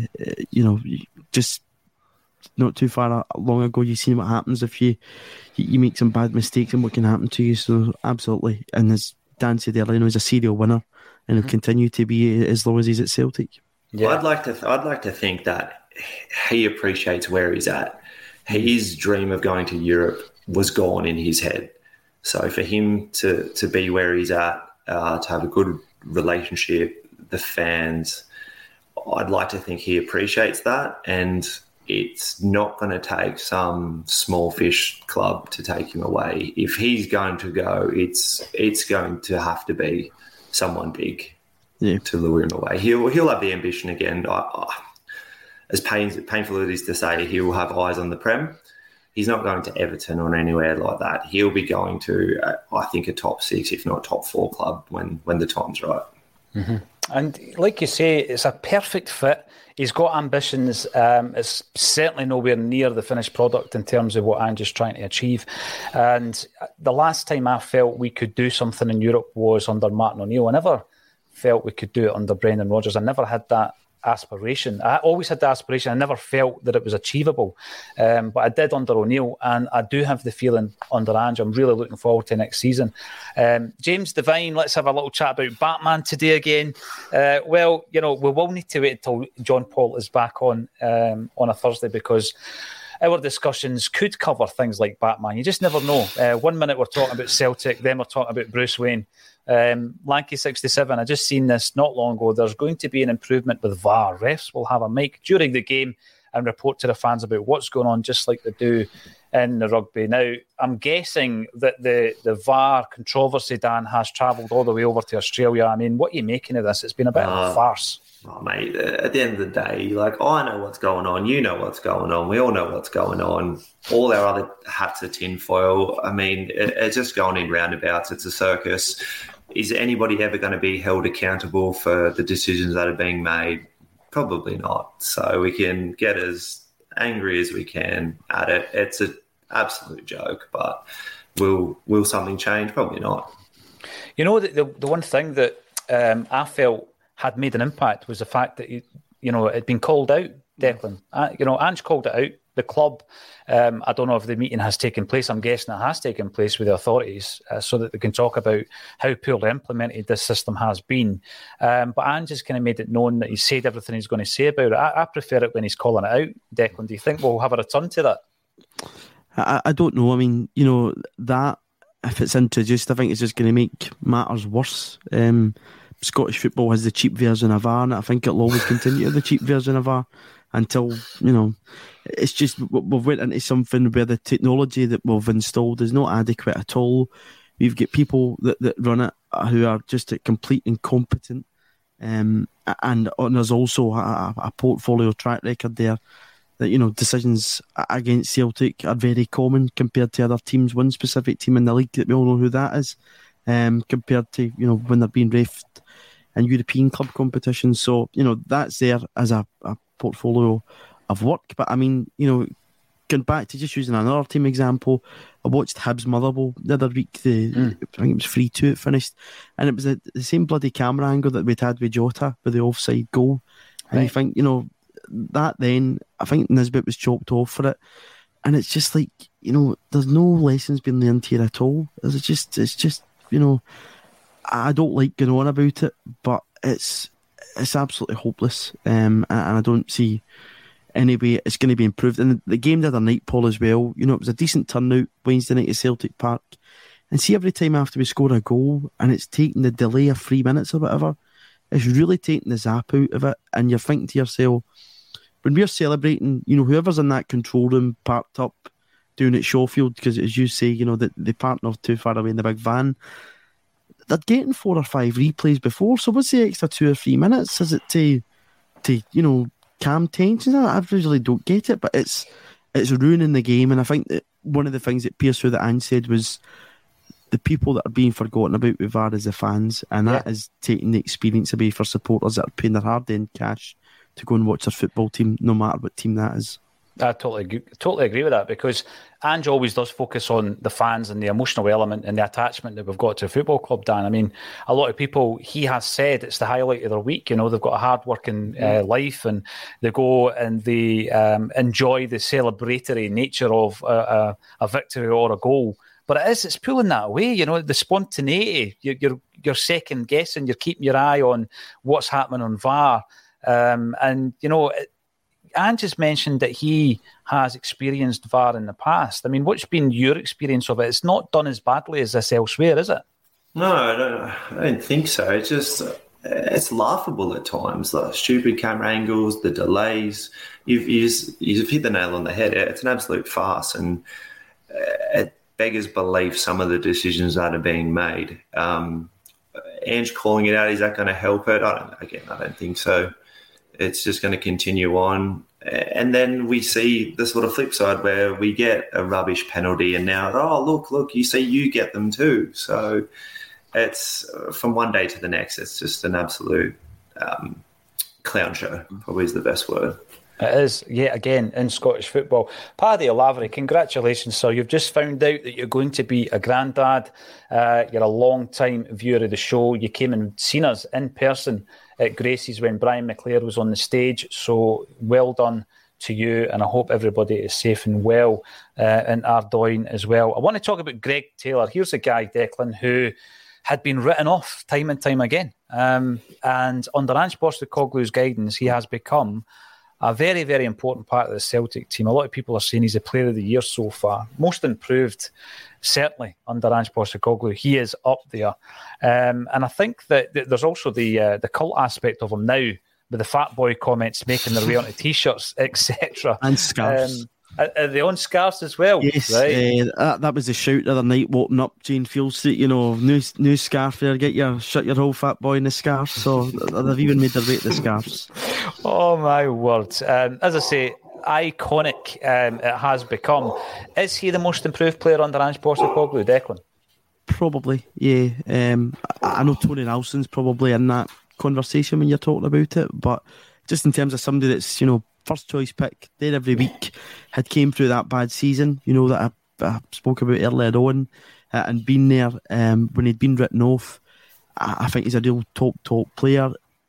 just not too far long ago you've seen what happens if you make some bad mistakes and what can happen to you. So absolutely, and as Dan said earlier, he's a serial winner, and he'll continue to be as long as he's at Celtic. Yeah. I'd like to think that he appreciates where he's at. His dream of going to Europe was gone in his head. So for him to be where he's at, to have a good relationship, the fans, I'd like to think he appreciates that, and it's not going to take some small fish club to take him away. If he's going to go, it's going to have to be someone big to lure him away. He'll have the ambition again. As painful as it is to say, he'll have eyes on the Prem. He's not going to Everton or anywhere like that. He'll be going to, I think, a top 6, if not top 4 club when the time's right. Mm-hmm. And like you say, it's a perfect fit. He's got ambitions. It's certainly nowhere near the finished product in terms of what Ange is trying to achieve. And the last time I felt we could do something in Europe was under Martin O'Neill. I never felt we could do it under Brendan Rodgers. I never had that aspiration. I always had the aspiration. I never felt that it was achievable, but I did under O'Neill, and I do have the feeling under Ange. I'm really looking forward to next season. James Devine, let's have a little chat about Batman today again. Well, we will need to wait until John Paul is back on a Thursday, because our discussions could cover things like Batman. You just never know. 1 minute we're talking about Celtic, then we're talking about Bruce Wayne. Lanky 67, I just seen this not long ago. There's going to be an improvement with VAR. Refs will have a mic during the game and report to the fans about what's going on, just like they do in the rugby. Now, I'm guessing that the VAR controversy, Dan, has travelled all the way over to Australia. I mean, what are you making of this? It's been a bit of a farce. Oh, mate, at the end of the day, I know what's going on. You know what's going on. We all know what's going on. All our other hats are tinfoil. I mean, it's just going in roundabouts. It's a circus. Is anybody ever going to be held accountable for the decisions that are being made? Probably not. So we can get as angry as we can at it. It's an absolute joke, but will something change? Probably not. The one thing that I felt had made an impact was the fact that it had been called out, Declan. Ange called it out. The club, I don't know if the meeting has taken place. I'm guessing it has taken place with the authorities so that they can talk about how poorly implemented this system has been. But Ange has kind of made it known that he's said everything he's going to say about it. I prefer it when he's calling it out. Declan, do you think we'll have a return to that? I don't know. I mean, that, if it's introduced, I think it's just going to make matters worse. Scottish football has the cheap version of VAR, and I think it'll always continue to the cheap version of VAR until, it's just we've went into something where the technology that we've installed is not adequate at all. We've got people that run it who are just complete incompetent, and there's also a portfolio track record there that, decisions against Celtic are very common compared to other teams. One specific team in the league that we all know who that is, compared to, when they're being refed in European club competitions. So, that's there as a portfolio of work. But I mean, going back to just using another team example, I watched Hibs Motherwell the other week. I think it was 3-2 it finished, and it was the same bloody camera angle that we'd had with Jota with the offside goal. And you think, that then, I think Nisbet was chopped off for it. And it's just like, there's no lessons being learned here at all. It's just I don't like going on about it, but it's it's absolutely hopeless, and I don't see any way it's going to be improved. And the game the other night, Paul, as well, you know, it was a decent turnout Wednesday night at Celtic Park, and see every time after we score a goal and it's taking the delay of 3 minutes or whatever, it's really taking the zap out of it, and you're thinking to yourself, when we're celebrating, you know, whoever's in that control room parked up doing at Shawfield, because as you say, you know, that they partner too far away in the big van, they're getting 4 or 5 replays before, so what's the extra 2 or 3 minutes? Is it to you know, calm tensions? I really don't get it, but it's ruining the game. And I think that one of the things that Piers through that Ange said was the people that are being forgotten about with VAR is the fans, and that is taking the experience away for supporters that are paying their hard-earned cash to go and watch their football team, no matter what team that is. I totally agree with that, because Ange always does focus on the fans and the emotional element and the attachment that we've got to a football club, Dan. I mean, a lot of people, he has said it's the highlight of their week. You know, they've got a hard-working life, and they go and they enjoy the celebratory nature of a victory or a goal. But it's pulling that away, you know, the spontaneity. You're second guessing, you're keeping your eye on what's happening on VAR. And, you know, Ange has mentioned that he has experienced VAR in the past. I mean, what's been your experience of it? It's not done as badly as this elsewhere, is it? No, I don't think so. It's just, it's laughable at times. The stupid camera angles, the delays. You've hit the nail on the head. It's an absolute farce, and it beggars belief some of the decisions that are being made. Ange calling it out, is that going to help it? I don't think so. It's just going to continue on. And then we see the sort of flip side where we get a rubbish penalty, and now, look, you see you get them too. So it's from one day to the next, it's just an absolute clown show, probably is the best word. It is, yet again, in Scottish football. Paddy Lavery, congratulations, sir. You've just found out that you're going to be a granddad. You're a long-time viewer of the show. You came and seen us in person at Gracie's when Brian McClare was on the stage. So well done to you, and I hope everybody is safe and well in Ardoyne as well. I want to talk about Greg Taylor. Here's a guy, Declan, who had been written off time and time again. And under Ange Postecoglou's guidance, he has become a very, very important part of the Celtic team. A lot of people are saying he's the player of the year so far. Most improved, certainly, under Ange Postecoglou. He is up there. And I think that there's also the cult aspect of him now, with the fat boy comments making their way onto T-shirts, etc. And scarves. They own scarves as well. Yes, right? That was the shout the other night, walking up Jane Field Street, you know, new scarf there, shut your whole fat boy in the scarf. So they've even made their way to the scarves. Oh my word. As I say, iconic it has become. Is he the most improved player under Ange Postecoglou, Declan? Probably, yeah. I know Tony Nelson's probably in that conversation when you're talking about it, but just in terms of somebody that's, you know, first choice pick there every week, had came through that bad season, you know, that I spoke about earlier on, and been there when he'd been written off. I think he's a real top player.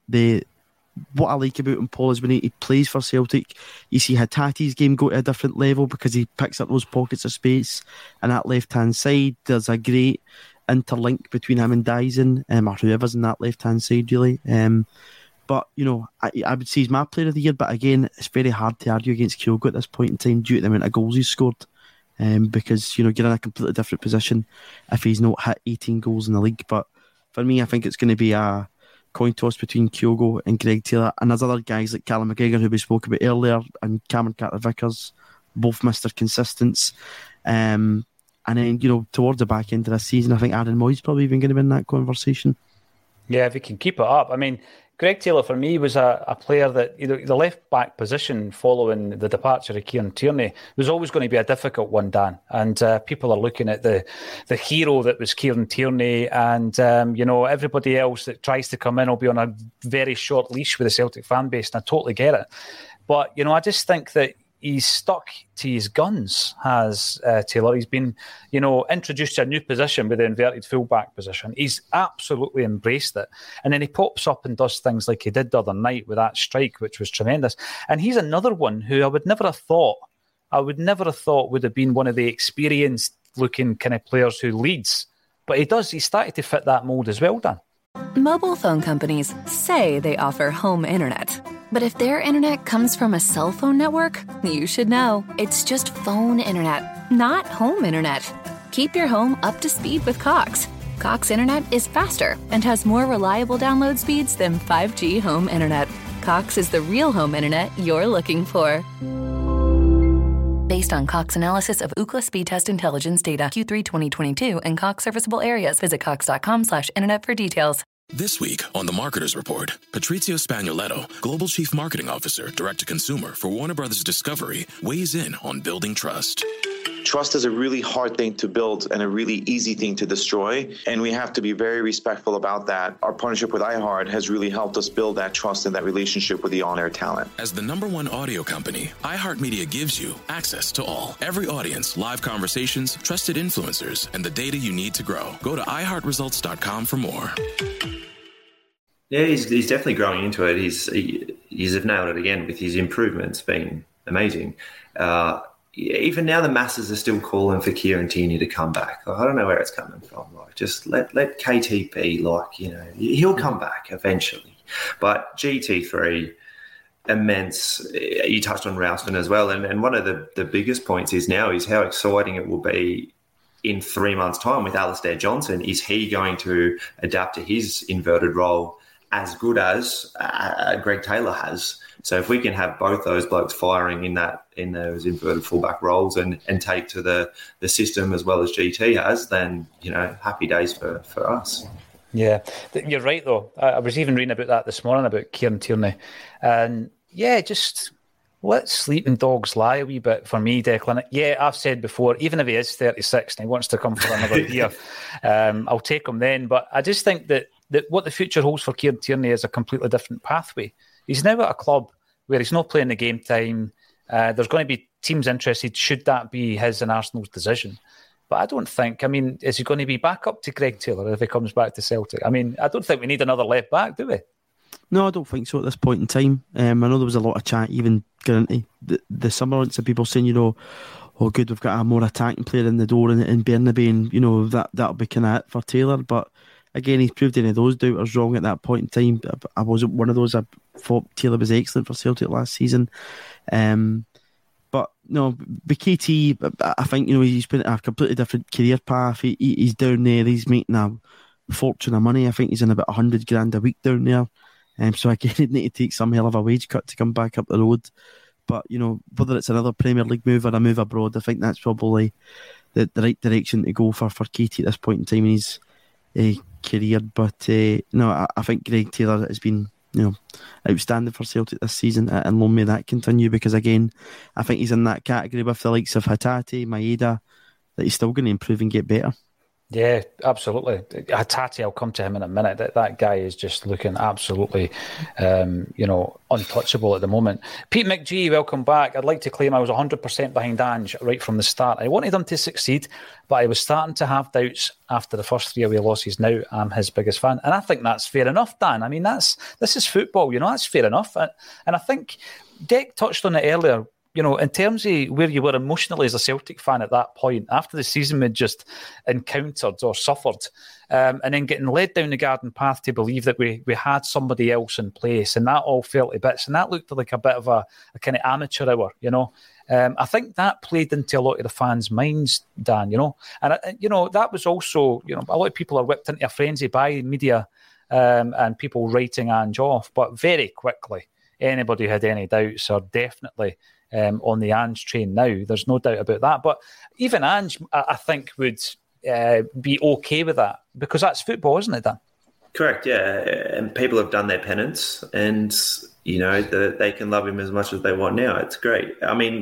What I like about him, Paul, is when he plays for Celtic, you see Hatate's game go to a different level because he picks up those pockets of space, and that left-hand side, there's a great interlink between him and Dyson, or whoever's in that left-hand side, really. But, you know, I would say he's my player of the year, but again, it's very hard to argue against Kyogo at this point in time due to the amount of goals he's scored. Because, you know, you're in a completely different position if he's not hit 18 goals in the league. But for me, I think it's going to be a coin toss between Kyogo and Greg Taylor. And there's other guys like Callum McGregor, who we spoke about earlier, and Cameron Carter-Vickers, both Mr. Consistence. And then, you know, towards the back end of this season, I think Aaron Moyes probably even going to be in that conversation. Yeah, if he can keep it up. I mean, Greg Taylor, for me, was a player that, you know, the left-back position following the departure of Kieran Tierney was always going to be a difficult one, Dan. And people are looking at the hero that was Kieran Tierney, and, you know, everybody else that tries to come in will be on a very short leash with the Celtic fan base, and I totally get it. But, you know, I just think that he's stuck to his guns, has Taylor. He's been, you know, introduced to a new position with the inverted fullback position. He's absolutely embraced it. And then he pops up and does things like he did the other night with that strike, which was tremendous. And he's another one who I would never have thought would have been one of the experienced looking kind of players who leads. But he does. He's started to fit that mould as well, Dan. Mobile phone companies say they offer home internet. But if their internet comes from a cell phone network, you should know. It's just phone internet, not home internet. Keep your home up to speed with Cox. Cox internet is faster and has more reliable download speeds than 5G home internet. Cox is the real home internet you're looking for. Based on Cox analysis of Ookla speed test intelligence data Q3 2022 and Cox serviceable areas, visit cox.com/internet for details. This week on The Marketer's Report, Patrizio Spagnoletto, Global Chief Marketing Officer, Direct-to-Consumer for Warner Brothers Discovery, weighs in on building trust. Trust is a really hard thing to build and a really easy thing to destroy, and we have to be very respectful about that. Our partnership with iHeart has really helped us build that trust and that relationship with the on-air talent. As the #1 audio company, iHeartMedia gives you access to all. Every audience, live conversations, trusted influencers, and the data you need to grow. Go to iHeartResults.com for more. Yeah, he's definitely growing into it. He's nailed it again with his improvements being amazing. Even now, the masses are still calling for Kieran Tierney to come back. I don't know where it's coming from. Like, just let KT be. He'll come back eventually. But GT3, immense. You touched on Ralston as well, and one of the biggest points is how exciting it will be in 3 months' time with Alistair Johnson. Is he going to adapt to his inverted role as good as Greg Taylor has? So if we can have both those blokes firing in those inverted fullback roles and take to the system as well as GT has, then happy days for us. Yeah, you're right though. I was even reading about that this morning about Kieran Tierney, and just let sleeping dogs lie a wee bit for me, Declan. Yeah, I've said before, even if he is 36 and he wants to come for another year, I'll take him then. But I just think that what the future holds for Kieran Tierney is a completely different pathway. He's now at a club where he's not playing the game time. There's going to be teams interested, should that be his and Arsenal's decision. But I don't think, is he going to be back up to Greg Taylor if he comes back to Celtic? I don't think we need another left back, do we? No, I don't think so at this point in time. I know there was a lot of chat, even going into the summer months, of people saying, good, we've got a more attacking player in the door in Bernabei, and that'll be kind of it for Taylor. But again, he's proved any of those doubters wrong at that point in time. I wasn't one of those. I thought Taylor was excellent for Celtic last season. But no, BKT, I think, he's been a completely different career path. He's down there, he's making a fortune of money. I think he's in about $100,000 a week down there. So again, he'd need to take some hell of a wage cut to come back up the road. But, whether it's another Premier League move or a move abroad, I think that's probably the right direction to go for KT at this point in time in his career. But no, I think Greg Taylor has been outstanding for Celtic this season, and long may that continue, because again, I think he's in that category with the likes of Hatate, Maeda, that he's still going to improve and get better. Yeah, absolutely. Hatate, I'll come to him in a minute. That guy is just looking absolutely, untouchable at the moment. Pete McGee, welcome back. I'd like to claim I was 100% behind Ange right from the start. I wanted him to succeed, but I was starting to have doubts after the first 3 away losses. Now I'm his biggest fan, and I think that's fair enough, Dan. This is football, that's fair enough. And I think Dec touched on it earlier. In terms of where you were emotionally as a Celtic fan at that point, after the season we'd just encountered or suffered, and then getting led down the garden path to believe that we had somebody else in place, and that all fell to bits, and that looked like a bit of a kind of amateur hour, I think that played into a lot of the fans' minds, Dan, and that was also, a lot of people are whipped into a frenzy by media and people writing Ange off, but very quickly, anybody who had any doubts are definitely on the Ange train now. There's no doubt about that. But even Ange, I think, would be okay with that, because that's football, isn't it, Dan? Correct, yeah. And people have done their penance, and, they can love him as much as they want now. It's great.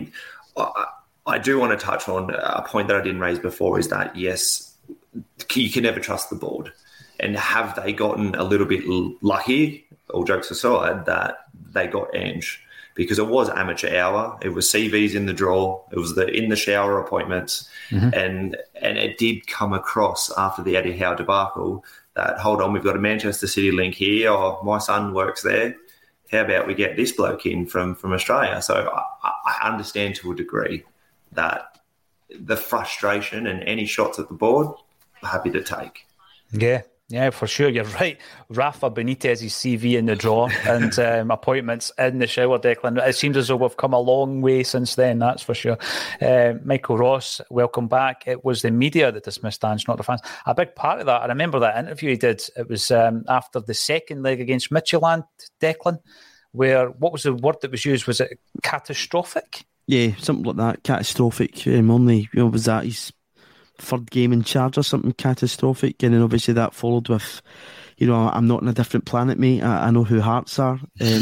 I do want to touch on a point that I didn't raise before, is that, yes, you can never trust the board. And have they gotten a little bit lucky, all jokes aside, that they got Ange? Because it was amateur hour, it was CVs in the drawer, it was the in the shower appointments, and it did come across after the Eddie Howe debacle that, hold on, we've got a Manchester City link here, or my son works there. How about we get this bloke in from Australia? So I understand to a degree that the frustration and any shots at the board, I'm happy to take. Yeah, Yeah, for sure. You're right. Rafa Benitez's CV in the drawer and appointments in the shower, Declan. It seems as though we've come a long way since then, that's for sure. Michael Ross, welcome back. It was the media that dismissed Ange, not the fans. A big part of that, I remember that interview he did. It was after the second leg against Midtjylland, Declan, where, what was the word that was used? Was it catastrophic? Yeah, something like that. Catastrophic. Only, was that his third game in charge or something catastrophic? And then obviously that followed with, I'm not on a different planet, mate. I know who Hearts are.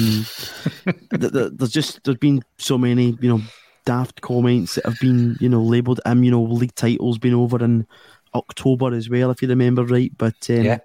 There's been so many, daft comments that have been, labelled him. League titles been over in October as well, if you remember right. But yesterday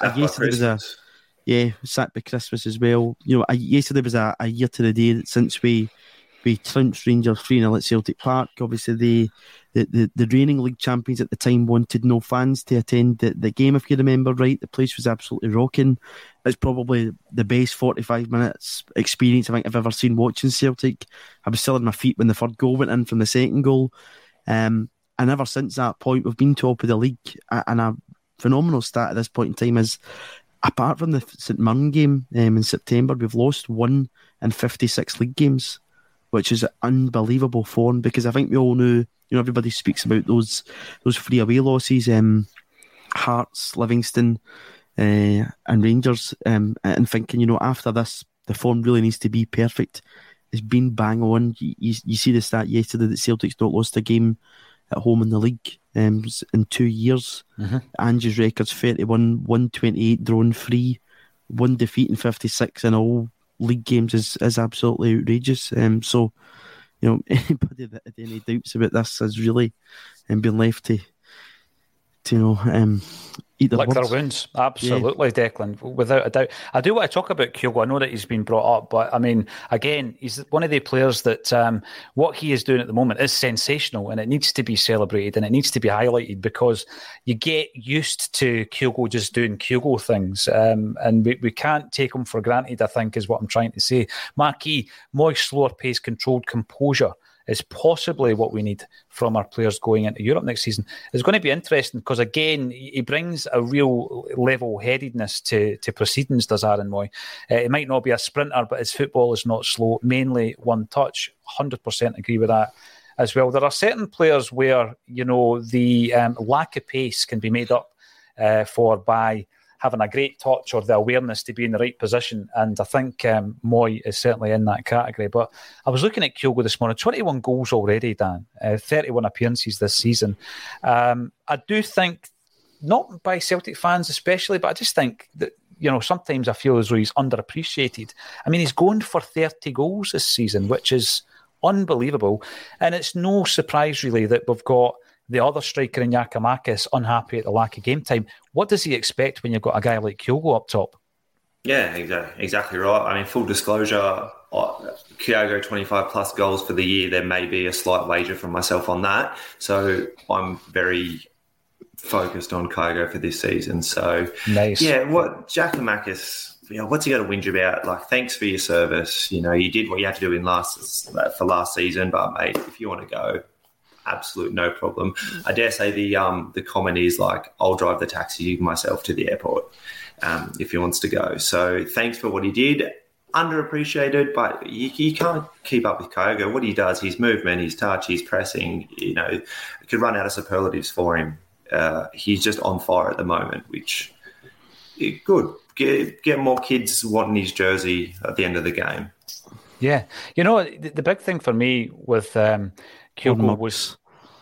was sacked by Christmas as well. Yesterday was a year to the day since we trounced Rangers 3-0 at Celtic Park. Obviously, the reigning league champions at the time wanted no fans to attend the game, if you remember right. The place was absolutely rocking. It's probably the best 45 minutes experience I think I've ever seen watching Celtic. I was still on my feet when the third goal went in from the second goal. And ever since that point, we've been top of the league. And a phenomenal stat at this point in time is, apart from the St Mirren game in September, we've lost 1 in 56 league games, which is unbelievable form, because I think we all knew, everybody speaks about those 3 away losses, Hearts, Livingston and Rangers, and thinking, after this, the form really needs to be perfect. It's been bang on. You see the stat yesterday that Celtic's not lost a game at home in the league in 2 years. Mm-hmm. Ange's record's 31, 128, drawn 3, 1 defeat in 56 in all league games is absolutely outrageous. So, anybody that had any doubts about this has really been left to eat their their wounds. Absolutely, yeah. Declan, without a doubt. I do want to talk about Kyogo. I know that he's been brought up, but I mean, again, he's one of the players that what he is doing at the moment is sensational, and it needs to be celebrated and it needs to be highlighted, because you get used to Kyogo just doing Kyogo things, and we can't take him for granted, I think, is what I'm trying to say. Marquis, moist, slower pace, controlled composure is possibly what we need from our players going into Europe next season. It's going to be interesting because, again, he brings a real level-headedness to proceedings, does Aaron Mooy. He might not be a sprinter, but his football is not slow, mainly one touch. 100% agree with that as well. There are certain players where, the lack of pace can be made up for by having a great touch or the awareness to be in the right position. And I think Mooy is certainly in that category. But I was looking at Kyogo this morning, 21 goals already, Dan, 31 appearances this season. I do think, not by Celtic fans especially, but I just think that, sometimes I feel as though he's underappreciated. I mean, he's going for 30 goals this season, which is unbelievable. And it's no surprise, really, that we've got the other striker in Giakoumakis unhappy at the lack of game time. What does he expect when you've got a guy like Kyogo up top? Yeah, exactly right. I mean, full disclosure, Kyogo 25 plus goals for the year. There may be a slight wager from myself on that. So I'm very focused on Kyogo for this season. So nice. Yeah, what Giakoumakis, what's he got to whinge about? Like, thanks for your service. You did what you had to do for last season, but mate, if you want to go, absolute no problem. I dare say the comment is like, I'll drive the taxi myself to the airport if he wants to go. So thanks for what he did. Underappreciated, but you can't keep up with Kyogo. What he does, his movement, his touch, his pressing, could run out of superlatives for him. He's just on fire at the moment, which good. Get more kids wanting his jersey at the end of the game. Yeah. The big thing for me with Kyogo was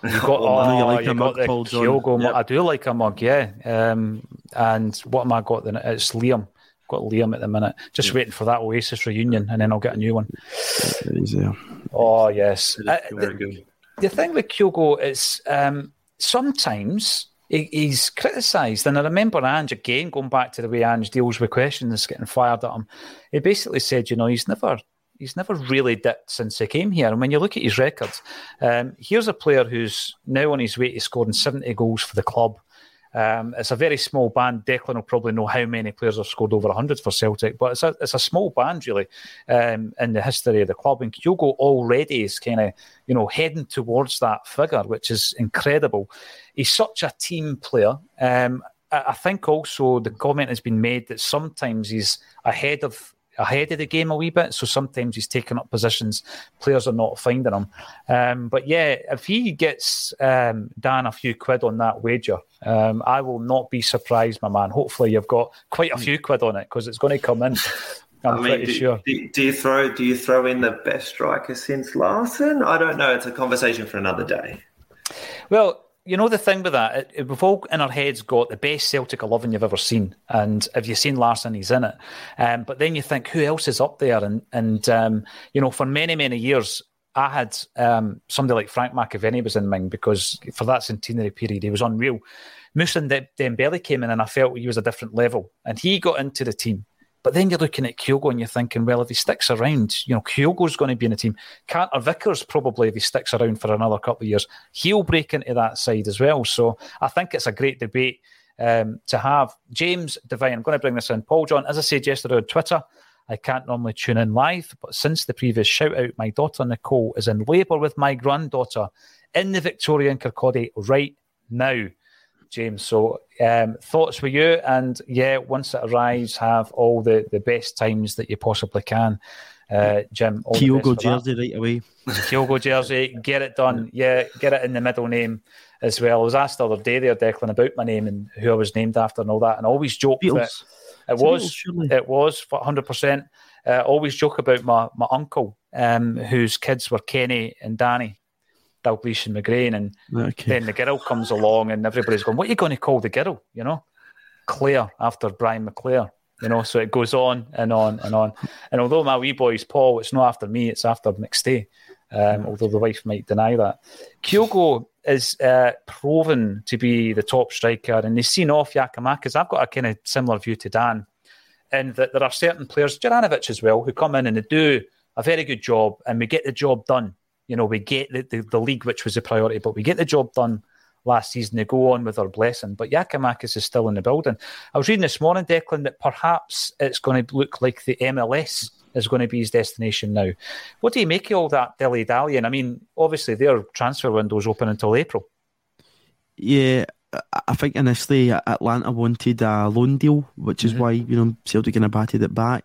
Kyogo. Yep. I do like a mug, yeah. And what am I got then? It's Liam. Got Liam at the minute. Just waiting for that Oasis reunion, and then I'll get a new one. Oh yes, very good. The thing with Kyogo is sometimes he's criticised, and I remember Ange, again, going back to the way Ange deals with questions, getting fired at him. He basically said, he's never really dipped since he came here. And when you look at his records, here's a player who's now on his way to scoring 70 goals for the club. It's a very small band. Declan will probably know how many players have scored over 100 for Celtic, but it's a small band, really, in the history of the club. And Kyogo already is kind of, heading towards that figure, which is incredible. He's such a team player. I think also the comment has been made that sometimes he's ahead of the game a wee bit, so sometimes he's taking up positions players are not finding him. But yeah, if he gets Dan a few quid on that wager, I will not be surprised, my man. Hopefully you've got quite a few quid on it, because it's going to come in. I'm pretty sure. Do you throw in the best striker since Larsson? I don't know. It's a conversation for another day. Well, you know the thing with that, we've all in our heads got the best Celtic 11 you've ever seen, and if you've seen Larsson, he's in it. But then you think, who else is up there? And for many years, I had somebody like Frank McAvenny was in mind, because for that centenary period, he was unreal. Moussa Dembele came in, and I felt he was a different level, and he got into the team. But then you're looking at Kyogo and you're thinking, well, if he sticks around, Kyogo's going to be in the team. Carter Vickers, probably, if he sticks around for another couple of years, he'll break into that side as well. So I think it's a great debate to have. James Devine, I'm going to bring this in. Paul John, as I said yesterday on Twitter, I can't normally tune in live, but since the previous shout-out, my daughter Nicole is in labour with my granddaughter in the Victoria in Kirkcaldy right now. James, so thoughts for you, and once it arrives, have all the best times that you possibly can. Jim, Kyogo jersey right away. Kyogo jersey, get it done. Yeah, get it in the middle name as well. I was asked the other day there, Declan, about my name and who I was named after and all that, and I always joke that it was 100%. Always joke about my uncle, whose kids were Kenny and Danny Dalglish and McGrain, and then the girl comes along and everybody's going, what are you going to call the girl? Claire, after Brian McClare. So it goes on and on and on. And although my wee boy's Paul, it's not after me, it's after McStay, although the wife might deny that. Kyogo is proven to be the top striker, and they've seen off Giakoumakis. I've got a kind of similar view to Dan, in that there are certain players, Juranovic as well, who come in and they do a very good job, and we get the job done. We get the league, which was a priority, but we get the job done last season. They go on with our blessing. But Giakoumakis is still in the building. I was reading this morning, Declan, that perhaps it's going to look like the MLS is going to be his destination now. What do you make of all that dilly-dallying? I mean, obviously their transfer window's open until April. Yeah, I think initially Atlanta wanted a loan deal, which is why Celtic kind of batted it back.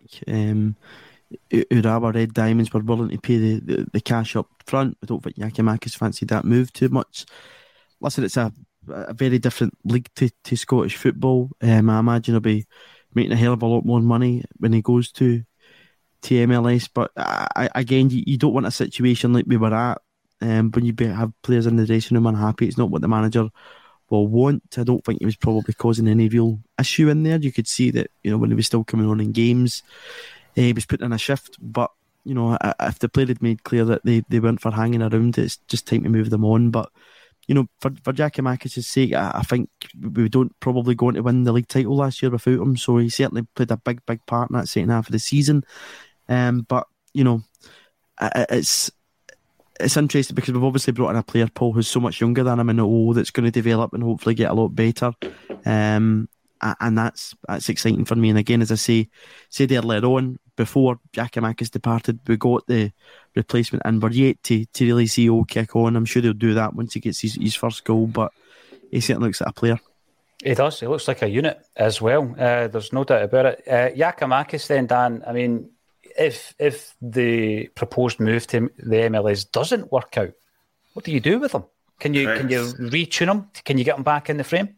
Urawa Red Diamonds were willing to pay the cash up front. I don't think Giakoumakis fancied that move too much. Listen, it's a very different league to Scottish football. I imagine he'll be making a hell of a lot more money when he goes to MLS. But again, you don't want a situation like we were at when you have players in the dressing room unhappy. It's not what the manager will want. I don't think he was probably causing any real issue in there. You could see that when he was still coming on in games, he was putting in a shift, but if the player had made clear that they weren't for hanging around, it's just time to move them on. But for Giakoumakis' sake, I think we don't probably go on to win the league title last year without him. So he certainly played a big part in that second half of the season. But it's interesting because we've obviously brought in a player, Paul, who's so much younger than him, and that's going to develop and hopefully get a lot better. And that's exciting for me. And again, as I said earlier on, before Giakoumakis departed, we got the replacement, and we're yet to really see all kick on. I'm sure he'll do that once he gets his first goal, but he certainly looks like a player. He does. He looks like a unit as well. There's no doubt about it. Giakoumakis then, Dan, I mean, if the proposed move to the MLS doesn't work out, what do you do with him? Can you retune him? Can you get him back in the frame?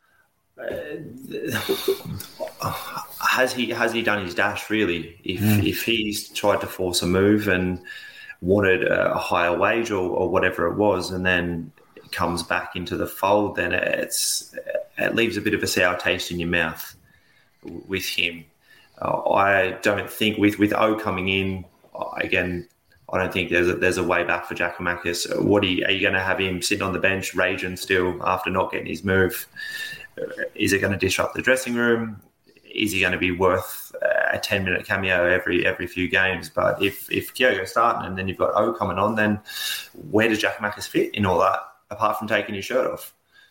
Has he done his dash really? If he's tried to force a move and wanted a higher wage or whatever it was, and then it comes back into the fold, then it leaves a bit of a sour taste in your mouth with him. I don't think with O coming in again, I don't think there's a way back for Giakoumakis. Are you going to have him sitting on the bench raging still after not getting his move? Is it going to disrupt the dressing room? Is he going to be worth a 10-minute cameo every few games? But if Kyogo's starting and then you've got O coming on, then where does Giakoumakis fit in all that, apart from taking his shirt off?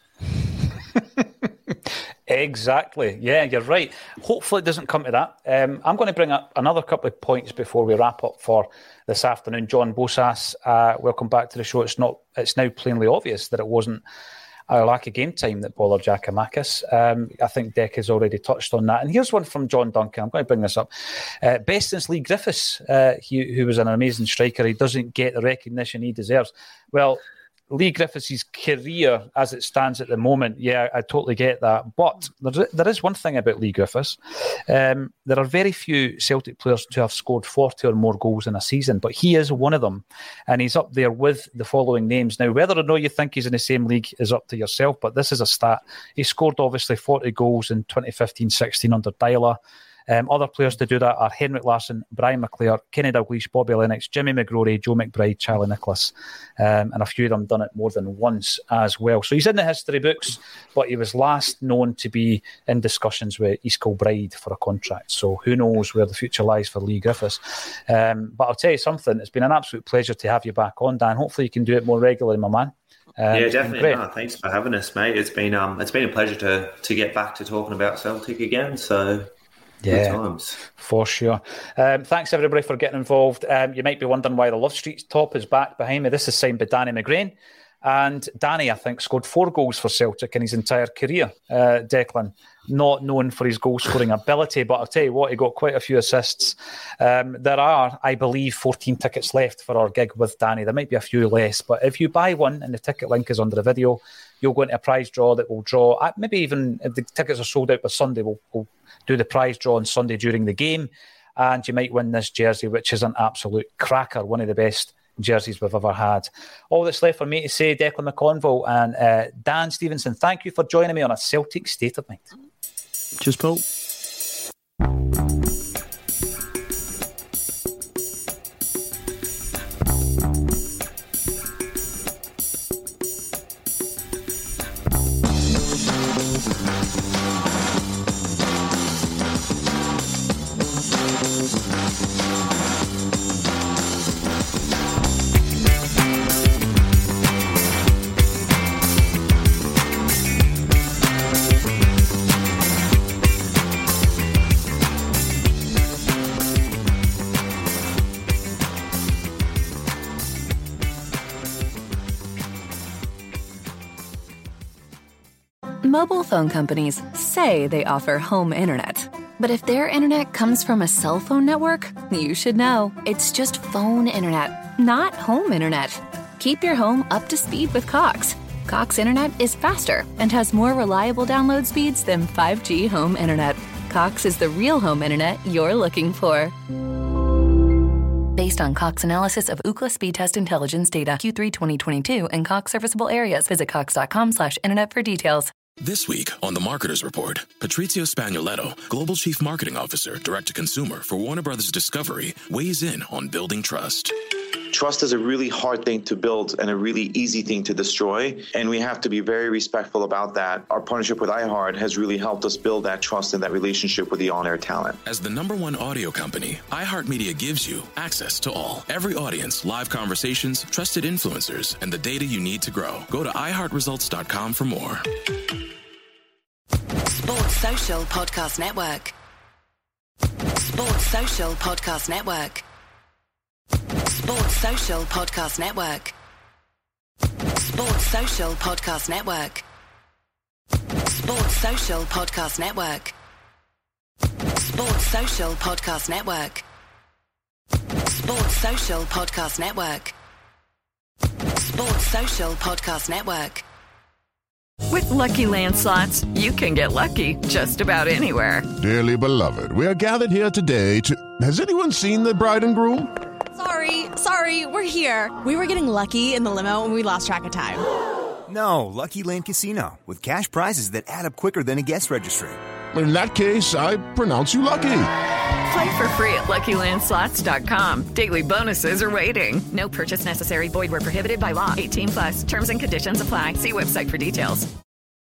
Exactly. Yeah, you're right. Hopefully it doesn't come to that. I'm going to bring up another couple of points before we wrap up for this afternoon. John Bosas, welcome back to the show. It's now plainly obvious that it wasn't our lack of game time that bothered Giakoumakis. I think Dec has already touched on that. And here's one from John Duncan. I'm going to bring this up. Best since Lee Griffiths, who was an amazing striker. He doesn't get the recognition he deserves. Well, Lee Griffiths' career as it stands at the moment, yeah, I totally get that. But there is one thing about Lee Griffiths. There are very few Celtic players to have scored 40 or more goals in a season, but he is one of them. And he's up there with the following names. Now, whether or not you think he's in the same league is up to yourself, but this is a stat. He scored, obviously, 40 goals in 2015-16 under Dyla. Other players to do that are Henrik Larsson, Brian McClare, Kenny Dalglish, Bobby Lennox, Jimmy McGrory, Joe McBride, Charlie Nicholas, and a few of them done it more than once as well. So he's in the history books, but he was last known to be in discussions with East Kilbride for a contract. So who knows where the future lies for Lee Griffiths. But I'll tell you something, it's been an absolute pleasure to have you back on, Dan. Hopefully you can do it more regularly, my man. Yeah, definitely. No, thanks for having us, mate. It's been a pleasure to get back to talking about Celtic again. So yeah, good times. For sure. Thanks everybody for getting involved. You might be wondering why the Love Street top is back behind me. This is signed by Danny McGrain. And Danny, I think, scored 4 goals for Celtic in his entire career. Declan, not known for his goal-scoring ability, but I'll tell you what, he got quite a few assists. There are, I believe, 14 tickets left for our gig with Danny. There might be a few less, but if you buy one, and the ticket link is under the video, you'll go into a prize draw that will draw, maybe even if the tickets are sold out by Sunday, we'll do the prize draw on Sunday during the game, and you might win this jersey, which is an absolute cracker, one of the best jerseys we've ever had. All that's left for me to say, Declan McConville and Dan Stevenson, thank you for joining me on A Celtic State of Mind. Cheers, Paul. Mobile phone companies say they offer home internet. But if their internet comes from a cell phone network, you should know. It's just phone internet, not home internet. Keep your home up to speed with Cox. Cox internet is faster and has more reliable download speeds than 5G home internet. Cox is the real home internet you're looking for. Based on Cox analysis of Ookla speed test intelligence data Q3 2022 and Cox serviceable areas, visit cox.com/internet for details. This week on The Marketer's Report, Patrizio Spagnoletto, Global Chief Marketing Officer, Direct-to-Consumer for Warner Brothers Discovery, weighs in on building trust. Trust is a really hard thing to build and a really easy thing to destroy, and we have to be very respectful about that. Our partnership with iHeart has really helped us build that trust and that relationship with the on-air talent. As the #1 audio company, iHeartMedia gives you access to all. Every audience, live conversations, trusted influencers, and the data you need to grow. Go to iHeartResults.com for more. Sports Social Podcast Network. Sports Social Podcast Network. Sports Social Podcast Network. Sports Social Podcast Network. Sports Social Podcast Network. Sports Social Podcast Network. Sports Social Podcast Network. Sports Social Podcast Network. With Lucky Land Slots, you can get lucky just about anywhere. Dearly beloved, we are gathered here today to... Has anyone seen the bride and groom? Sorry, we're here. We were getting lucky in the limo and we lost track of time. No, Lucky Land Casino, with cash prizes that add up quicker than a guest registry. In that case, I pronounce you lucky. Play for free at LuckyLandSlots.com. Daily bonuses are waiting. No purchase necessary. Void where prohibited by law. 18+. Terms and conditions apply. See website for details.